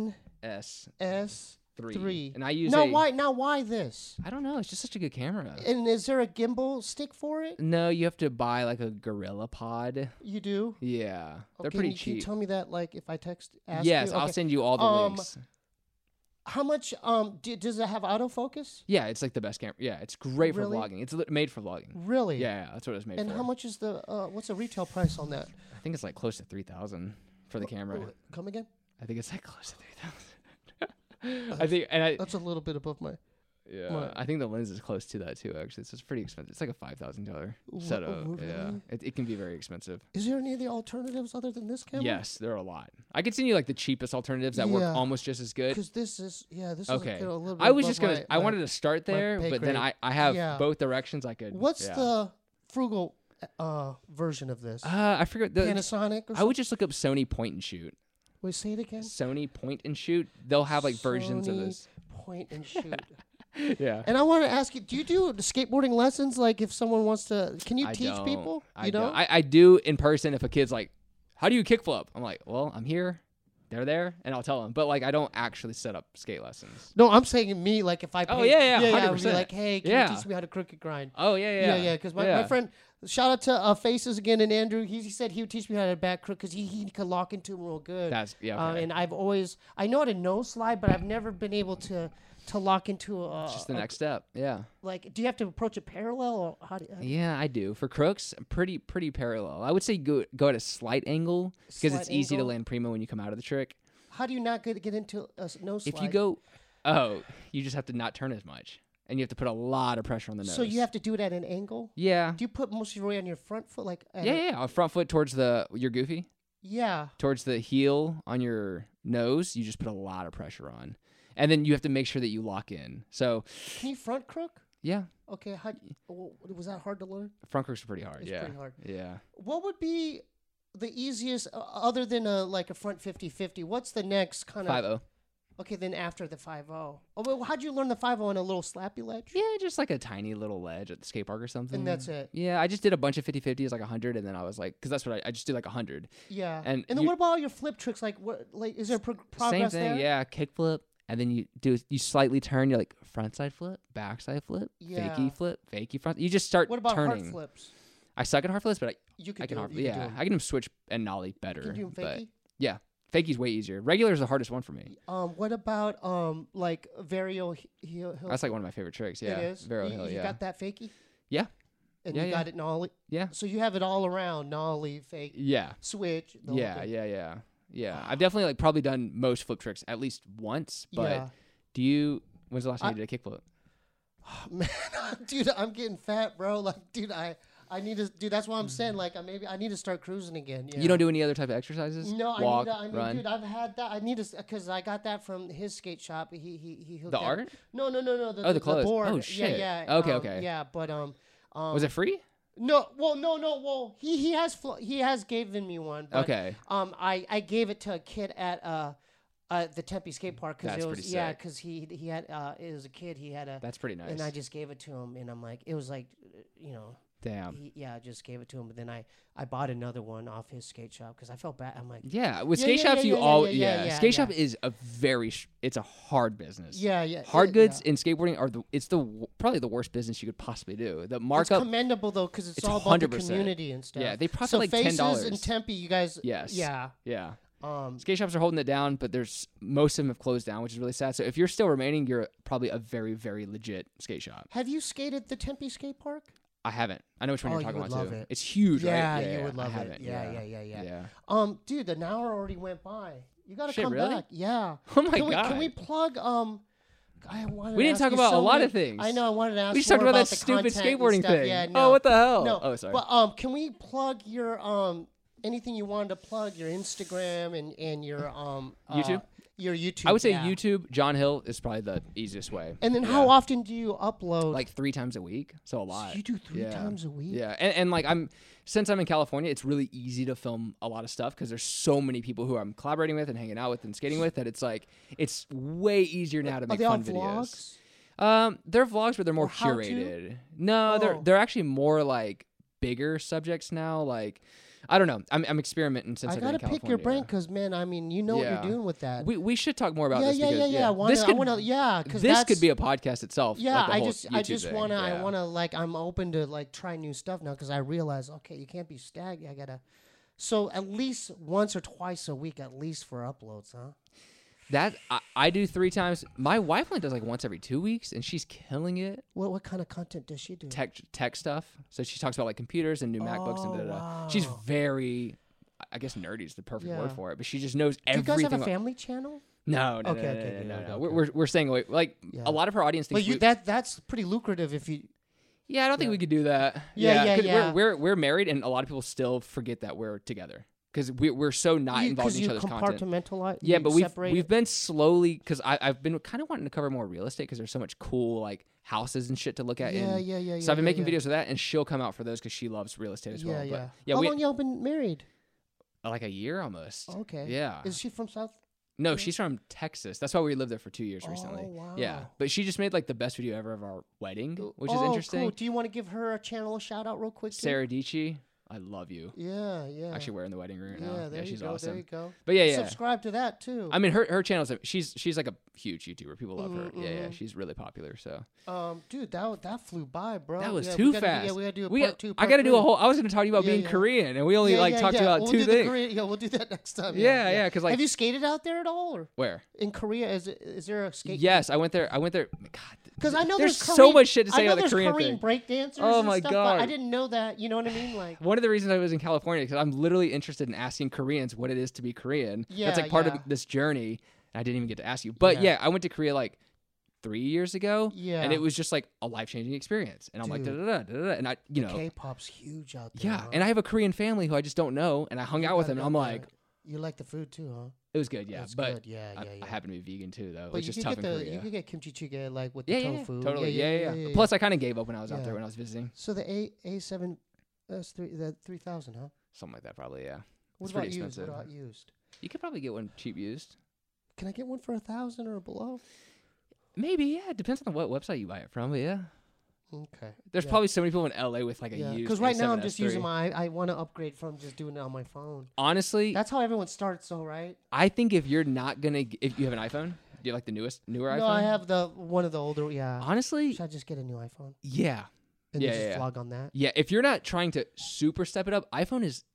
S S three. three. And I use Now a, why? Now why this? I don't know. It's just such a good camera. And is there a gimbal stick for it? No, you have to buy like a Gorilla Pod. You do? Yeah, they're Okay, pretty you, Can you cheap. tell me that, like, if I text, ask Yes, you? I'll Okay. send you all the Um, links. How much? Um, do, does it have autofocus? Yeah, it's like the best camera. Yeah, it's great Really? for vlogging. It's li- made for vlogging. Really? Yeah, yeah, that's what it's made And for. how much is the? Uh, what's the retail price on that? I think it's like close to three thousand for the camera. Uh, Come again? I think it's like close to three thousand. I think, and I That's a little bit above my. yeah, What? I think the lens is close to that too. Actually, so it's pretty expensive. It's like a five thousand dollar Wha- setup. really? Yeah, it, it can be very expensive. Is there any of the alternatives other than this camera? Yes, there are a lot. I could send you like the cheapest alternatives that work Yeah. almost just as good. Because this is yeah, this Okay. is a little bit. I was above just gonna. my- I my- wanted to start my there, pay but then grade. I I have Yeah. both directions I could. What's yeah. the frugal uh version of this? Uh, I forget the. Panasonic or I something? would just look up Sony Point and Shoot. Wait, say it again. Sony Point and Shoot. They'll have like versions of Sony this. Point and shoot. Yeah. And I want to ask you: do you do skateboarding lessons? Like, if someone wants to, can you I teach don't. people? I You know? don't. I, I do in person if a kid's like, "How do you kickflip?" I'm like, "Well, I'm here, they're there," and I'll tell them. But like, I don't actually set up skate lessons. No, I'm saying me. Like, if I Oh, pay- yeah, yeah, yeah, I would be one hundred percent. like, hey, can Yeah. you teach me how to crooked grind? Oh yeah, yeah, Yeah, yeah. Because my, yeah. my friend, shout out to uh, Faces again and Andrew. He, he said he would teach me how to back crook because he he could lock into him real good. That's yeah. Uh, Okay. and I've always I know how to nose slide, but I've never been able to to lock into a. Just the a- next step. Yeah. Like, do you have to approach it parallel or how do? You, Yeah, I do. For crooks, pretty pretty parallel. I would say go go at a slight angle because it's Slight easy to angle? land primo when you come out of the trick. How do you not get get into a s- nose slide? If you go, oh, you just have to not turn as much, and you have to put a lot of pressure on the nose. so you have to do it at an angle. Yeah. Do you put most of your weight on your front foot, like? at Yeah, a- yeah, yeah. Front foot towards the your goofy, Yeah. towards the heel on your nose. You just put a lot of pressure on, and then you have to make sure that you lock in. So Can you front crook? yeah, Okay. How w- was that hard to learn? front crooks are pretty hard. It's yeah, pretty hard. yeah. What would be the easiest uh, other than a like a front fifty fifty? What's the next kind of? Five oh. Okay, then after the five oh. Oh, well, how'd you learn the five oh on a little slappy ledge? Yeah, just like a tiny little ledge at the skate park or something. And that's it. Yeah, I just did a bunch of fifty fifties, like one hundred, and then I was like, because that's what I, I just did like one hundred. Yeah. And then you- what about all your flip tricks? Like, what? Like, is there pro- Same progress thing, there? yeah. Kickflip, and then you do you slightly turn. You're like front side flip, back side flip, Yeah. fakey flip, fakey front. You just start What about turning. hard flips? I suck at hard flips, but I, You can I can do hard. it. You can Yeah, do 'em. I can switch and nollie better. Can you do 'em but fakey? yeah, fakey's way easier. Regular is the hardest one for me. Um, what about um, like Vario Hill? Hill? That's like one of my favorite tricks. Yeah, It is. Vero you, Hill. you Yeah, got that fakey? Yeah. And Yeah, you yeah. got it nollie. yeah, So you have it all around nollie, fake, yeah, switch. the whole yeah, thing. yeah, yeah, yeah. I've definitely like probably done most flip tricks at least once. But Yeah. do you? When's the last time I- you did a kickflip? Man, dude, I'm getting fat, bro. Like, dude, I, I need to, dude. That's what I'm saying. Like, I maybe I need to start cruising again. Yeah. You don't do any other type of exercises? No, Walk, I need. To, I need, run. dude. I've had that. I need to, because I got that from his skate shop. He, he, he. hooked The that- art? No, no, no, no. The, Oh, the clothes. board. Oh, Yeah, shit. yeah. Okay, um, okay. Yeah, but um, um. Was it free? No, well, no, no, well, he he has fl- he has given me one. But, Okay. Um, I I gave it to a kid at uh, uh the Tempe skate park because That's it was pretty yeah sick. because he he had uh it was a kid he had a That's pretty nice. and I just gave it to him and I'm like it was like uh, you know Damn. he, yeah I just gave it to him but then I I bought another one off his skate shop because I felt bad I'm like Yeah, with Yeah, skate yeah, shops, yeah, you yeah, all yeah, yeah. yeah, yeah, skate yeah. shop is a very sh- it's a hard business. yeah yeah Hard it- goods yeah. in skateboarding are the it's the w- probably the worst business you could possibly do. The It's markup. commendable though because it's, it's all about the one hundred percent. community and stuff. Yeah, they profit so like Faces ten dollars. in Tempe, you guys. Yes. Yeah. Yeah. Um. Skate shops are holding it down, but there's most of them have closed down, which is really sad. So if you're still remaining, you're probably a very very legit skate shop. Have you skated the Tempe skate park? I haven't. I know which one Oh, you're you talking would about love too. it. It's huge, Yeah, right? you yeah, would love I it. haven't. Yeah, yeah, yeah, yeah, yeah. yeah. Um, dude, the hour already went by. You gotta Shit, come really? back. Yeah. Oh my can we, god. Can we plug? Um, I wanted We to didn't ask talk you about so a lot many- of things. I know. I wanted to ask. We just more talked about that the stupid content and skateboarding stuff. thing. Yeah, no. Oh, what the hell? No. Oh, sorry. But um, can we plug your um anything you wanted to plug? Your Instagram and and your um uh, YouTube? Your YouTube. I would say yeah. YouTube, John Hill is probably the easiest way. And then Yeah. how often do you upload? Like three times a week, so a So lot. you do three Yeah. times a week. Yeah, and, and like I'm since I'm in California, it's really easy to film a lot of stuff because there's so many people who I'm collaborating with and hanging out with and skating with that it's like it's way easier now to Are make they all fun videos. vlogs? Um, they're vlogs, but they're more Or how to? curated. No, they're Oh. they're actually more like bigger subjects now. Like, I don't know. I'm I'm experimenting since I I've been in gotta pick your brain California. because man, I mean, you know what Yeah. you're doing with that. We we should talk more about yeah, this yeah, because yeah, yeah. I wanna, this I could wanna, yeah, because this could be a podcast itself. Yeah, like the I whole just, I YouTube just thing. wanna, yeah. I wanna, like, I'm open to like try new stuff now because I realize, okay, you can't be stagnant. I gotta, so at least once or twice a week, at least for uploads, huh? That I, I do three times. My wife only does like once every two weeks, and she's killing it. What what kind of content does she do? Tech tech stuff. So she talks about like computers and new MacBooks and Oh, da da da. She's wow. very, I guess nerdy is the perfect Yeah. word for it. But she just knows Do you everything. guys have a about- family channel? no, no, Okay, no, okay, no, okay, no, okay, no, okay, no. okay. We're, we're we're staying away. Like Yeah. a lot of her audience thinks. But you we- that that's pretty lucrative if you. yeah, I don't think yeah. we could do that. Yeah, yeah, 'cause yeah. We're, we're we're married, and a lot of people still forget that we're together because we we're so not involved in you each other's content. compartmentalize. Yeah, you but we've separate we've it? been slowly because I've been kind of wanting to cover more real estate because there's so much cool like houses and shit to look at. Yeah, and yeah, yeah. so I've been yeah, making yeah. videos of that, and she'll come out for those because she loves real estate as Yeah, well. yeah. But yeah, How we long y'all been married? like a year almost. Okay. Yeah. Is she from South? No, Yeah. she's from Texas. That's why we lived there for two years Oh, recently. wow. Yeah, but she just made like the best video ever of our wedding, which is oh, interesting. Cool. Do you want to give her a channel a shout out real quick? too? Sarah Dici, I love you. Yeah, yeah. Actually, we're in the wedding room right yeah, now. there Yeah, you she's go. There awesome. you go. But yeah, yeah. Subscribe to that too. I mean, her her channel's she's she's like a huge YouTuber. People love her. Mhm, Yeah, yeah. mhm. She's really popular. So um, dude, that that flew by, bro. that was yeah, too we gotta, fast. Yeah, we gotta do a we part got, two. I Part got to do a three. whole. I was going to talk to you about Yeah, being yeah. Korean, and we only yeah, like yeah, talked yeah. about we'll two do the things. Korean, yeah, we'll do that next time. Yeah, yeah. Because like have you skated out there at all, or where? in Korea? Is it, is there a skate? Yes, I went there. I went there. God, Because I know there's, there's, so Korean, much shit to I say know about the there's Korean Korean thing. breakdancers. Oh and my stuff, God. But I didn't know that. You know what I mean? Like, One of the reasons I was in California because I'm literally interested in asking Koreans what it is to be Korean. Yeah, That's like part yeah. of this journey. I didn't even get to ask you, but Yeah. yeah, I went to Korea like three years ago, yeah, and it was just like a life changing experience. And I'm like, da Dude. da da da da, and I, you know, K-pop's huge out there. yeah. huh? And I have a Korean family who I just don't know, and I hung You out with gotta them, and go I'm there. like, you like the food too, huh? it was good, yeah. It's but good. Yeah, I, yeah, yeah. I happen to be vegan too, though, But which you is could tough get in the Korea. you could get kimchi jjigae like with yeah, the yeah, tofu. totally, yeah, yeah. yeah, yeah, Plus, I kind of gave up when I was out Yeah. there when I was visiting, So the A A seven, that's three the three thousand, huh? something like that, probably. Yeah, What It's about pretty used? expensive. What about used? you could probably get one cheap used. Can I get one for a thousand or below? Maybe, yeah. It depends on what website you buy it from, but yeah. Okay. There's yeah. probably so many people in L A with like a yeah. used. Because right now A I'm seven just S three. using my. I want to upgrade from just doing it on my phone. Honestly, That's how everyone starts, though, right? I think if you're not gonna, g- if you have an iPhone, do you have like the newest, newer iPhone? No, I have the one of the older. Yeah. Honestly, Should I just get a new iPhone yeah, and Yeah, then just yeah, yeah. vlog on that? yeah. If you're not trying to super step it up, iPhone is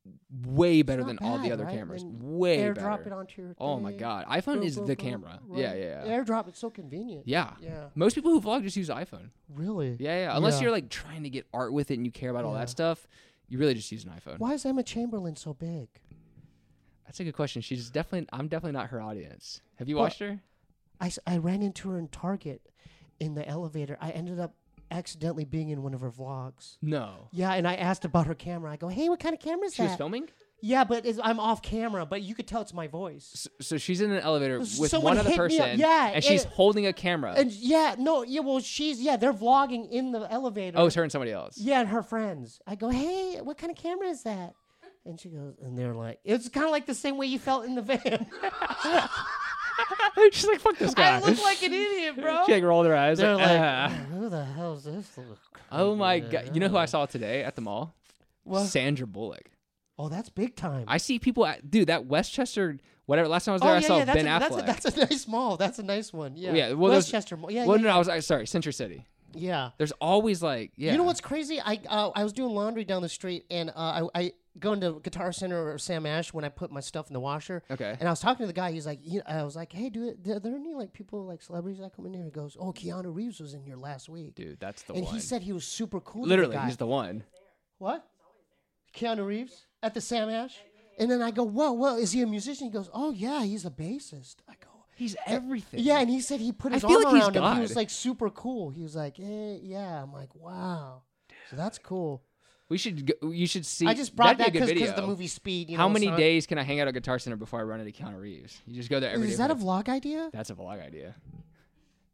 way better not than all the bad, other right? cameras. And Way AirDrop better. it onto your. Oh my thing. god, iPhone Boom, is boom, the boom, camera. right. Yeah, yeah, yeah. AirDrop, it's so convenient. Yeah. Yeah. Most people who vlog just use iPhone. Really? Yeah, yeah. Unless Yeah. you're like trying to get art with it and you care about all Yeah. that stuff, you really just use an iPhone. Why is Emma Chamberlain so big? That's a good question. She's definitely. I'm definitely not her audience. Have you Well, watched her? I, s- I ran into her in Target in the elevator. I ended up accidentally being in one of her vlogs. No. Yeah, and I asked about her camera. I go, hey, what kind of camera is She that? was filming. Yeah, but it's, I'm off camera, but you could tell it's my voice. So, so she's in an elevator S- with someone one other hit me up. person, Yeah, and she's and- holding a camera. And yeah, no, yeah, well, she's, yeah, they're vlogging in the elevator. oh, it's her and somebody else. Yeah, and her friends. I go, hey, what kind of camera is that? And she goes, and they're like, it's kind of like the same way you felt in the van. she's like, "Fuck this guy." I look like an idiot, bro. she like rolled her eyes. They're like, like, "Ah." who the hell is this? little "Oh my creep?" god!" You know who I saw today at the mall? What? Sandra Bullock. Oh, that's big time. I see people at dude that Westchester whatever. Last time I was oh, there, yeah, I saw yeah, that's Ben a, Affleck. That's a, that's a nice mall. That's a nice one. Yeah. Yeah, well, there's- Westchester Mall. Yeah, well, yeah, no, no, I was I, sorry, Center City. yeah. There's always like, yeah. You know what's crazy? I uh, I was doing laundry down the street, and uh, I I go into Guitar Center or Sam Ash when I put my stuff in the washer. Okay. And I was talking to the guy. He's like, you I was like, hey, dude, are there any like people like celebrities that come in here? He goes, oh, Keanu Reeves was in here last week, Dude, that's the and one. he said he was super cool. to the Literally, guy. he's the one. What? Keanu Reeves at the Sam Ash? And then I go, whoa, whoa, is he a musician? He goes, oh, yeah, he's a bassist. I go, He's everything. yeah, and he said he put I his feel arm like he's around him. He God. was like super cool. He was like, hey, yeah. I'm like, wow. So that's cool. We should go, you should see. I just brought that'd that be a good because video. the movie Speed. You How know, many so- days can I hang out at Guitar Center before I run into Keanu Reeves? You just go there every day. Is that for a the- vlog idea? That's a vlog idea.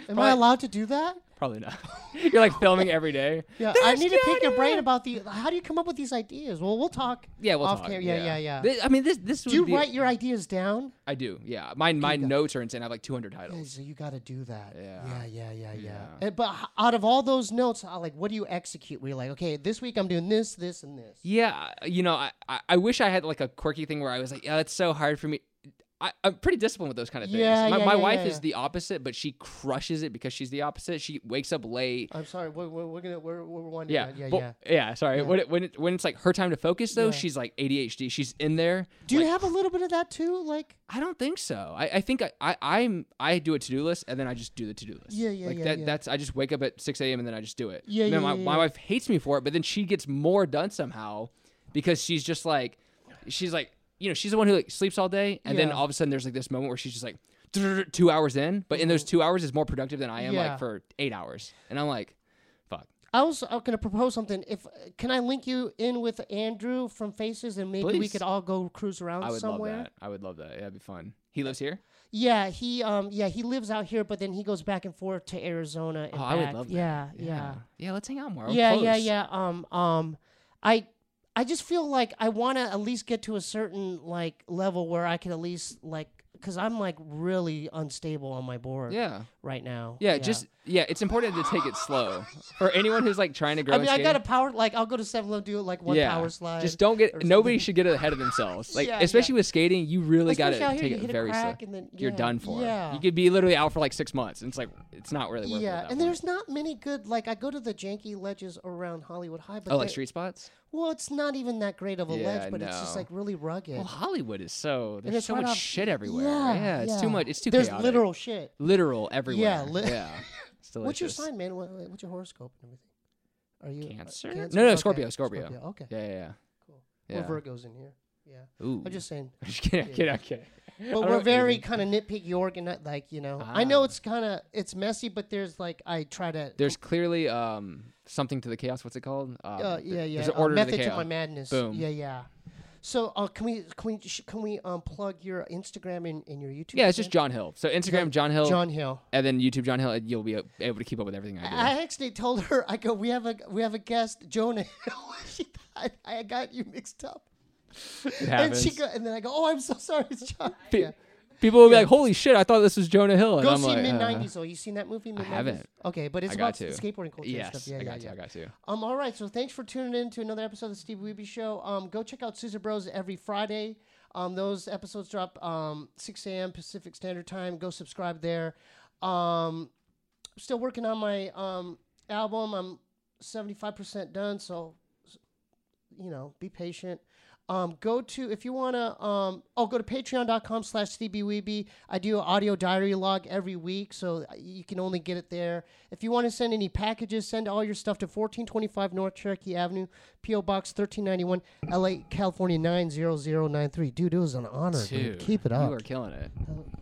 Am I allowed to do that? Probably not. You're like filming every day. Yeah, There's I need to pick your Johnny! brain about the. How do you come up with these ideas? Well, we'll talk. Yeah, we'll off talk. camera. Yeah, yeah, yeah. Th- I mean, this this Do would you be, write your ideas down? I do. Yeah, my my got- notes are insane. I have like two hundred Yeah, titles. so you got to do that. Yeah. yeah, yeah, yeah, yeah. Yeah. And- but h- out of all those notes, how, like, what do you execute? Where you're like, okay, this week I'm doing this, this, and this. Yeah, you know, I, I I wish I had like a quirky thing where I was like, yeah, it's so hard for me. I, I'm pretty disciplined with those kind of things. Yeah, my yeah, my yeah, wife yeah, is yeah. the opposite, but she crushes it because she's the opposite. She wakes up late. I'm sorry. We're, we're, we're gonna we're we're winding Yeah, down. Yeah, but- yeah. yeah. Sorry, Yeah. when it, when it, when it's like her time to focus though, Yeah. she's like A D H D. She's in there. Do you like, have a little bit of that too? Like, I don't think so. I, I think I, I I'm I do a to do list and then I just do the to do list. Yeah, yeah, like yeah, that. yeah. That's I just wake up at six a.m. and then I just do it. Yeah, And then yeah, my, yeah, my yeah. wife hates me for it, but then she gets more done somehow because she's just like, she's like, you know, she's the one who like sleeps all day, and then Yeah. all of a sudden there's like this moment where she's just like two hours in, but in those two hours is more productive than I am Yeah. like for eight hours, and I'm like, fuck. I was uh, gonna propose something. If can I link you in with Andrew from Faces, and maybe we Please. could all go cruise around I would somewhere. love that. I would love that. Yeah, that'd be fun. He lives here. Yeah, he um yeah he lives out here, but then he goes back and forth to Arizona. And Oh, I would back. love that. Yeah, yeah, Yeah, let's hang out more. We're yeah, yeah, close. yeah. Um, um, I I just feel like I want to at least get to a certain like level where I can at least like because I'm like really unstable on my board Yeah. right now. Yeah, just yeah, it's important to take it slow. For anyone who's like trying to grow I mean, in I got a skating, power like I'll go to seven Eleven, do like one yeah, power slide. just don't or get nobody something. should get ahead of themselves. Like Yeah, especially with skating, you really got Especially out to here, take you it hit a very slow. crack and then You're yeah, done for. Yeah. You could be literally out for like six months, and it's like it's not really worth it. yeah, at that and point. there's not many good like I go to the janky ledges around Hollywood High, but oh, like they- street spots. well, it's not even that great of a Yeah, ledge, but it's just no. like really rugged. Well, Hollywood is so And there's it's so right much off- shit everywhere. Yeah, it's yeah. too much. It's too There's chaotic. literal shit. literal everywhere. Yeah, li- yeah. It's delicious. What's your sign, man? What, what's your horoscope and everything? Are you uh, Cancer? Cancer? No, no, Okay. Scorpio, Scorpio. Okay, Yeah, yeah, yeah. cool. yeah. We're Virgos in here. Yeah, Ooh. I'm just saying. I'm just kidding. I'm kidding. I'm kidding. I But don't we're know very anything. kind of nitpicky, organized. Like you know, I know Ah. it's kind of it's messy, but there's like I try to. There's clearly um something to the chaos. What's it called? Um, uh, th- yeah, yeah. There's an uh, order method to the to chaos. my madness. Boom. Yeah, yeah. So uh, can we can we sh- can we um plug your Instagram and, and your YouTube? Yeah, it's just channel? John Hill. So Instagram John Hill, John Hill. and then YouTube John Hill. And you'll be able to keep up with everything I do. I actually told her, I go, we have a we have a guest, Jonah Hill. She thought I got you mixed up. it And happens. she go, and then I go, oh, I'm so sorry, it's John. Pe- Yeah. People will be Yeah. like, "Holy shit! I thought this was Jonah Hill." And Go I'm see like, mid uh, nineties though. You seen that movie? Mid-nineties? haven't. Okay, but it's I about got to. skateboarding culture Yes, and stuff. Yeah, I yeah, got yeah. to. I got to. Um, all right, so thanks for tuning in to another episode of the Steve Weeby Show. Um, go check out Scissor Bros every Friday. Um, those episodes drop um six a.m. Pacific Standard Time. Go subscribe there. Um, still working on my um album. I'm seventy-five percent done, so you know, be patient. Um, go to, if you want to, um, oh, go to patreon.com slash CBWeeby. I do an audio diary log every week, so you can only get it there. If you want to send any packages, send all your stuff to fourteen twenty-five North Cherokee Avenue, P O Box thirteen ninety-one, L A, California nine zero zero nine three. Dude, it was an honor, dude. Dude, Keep it up. You are killing it.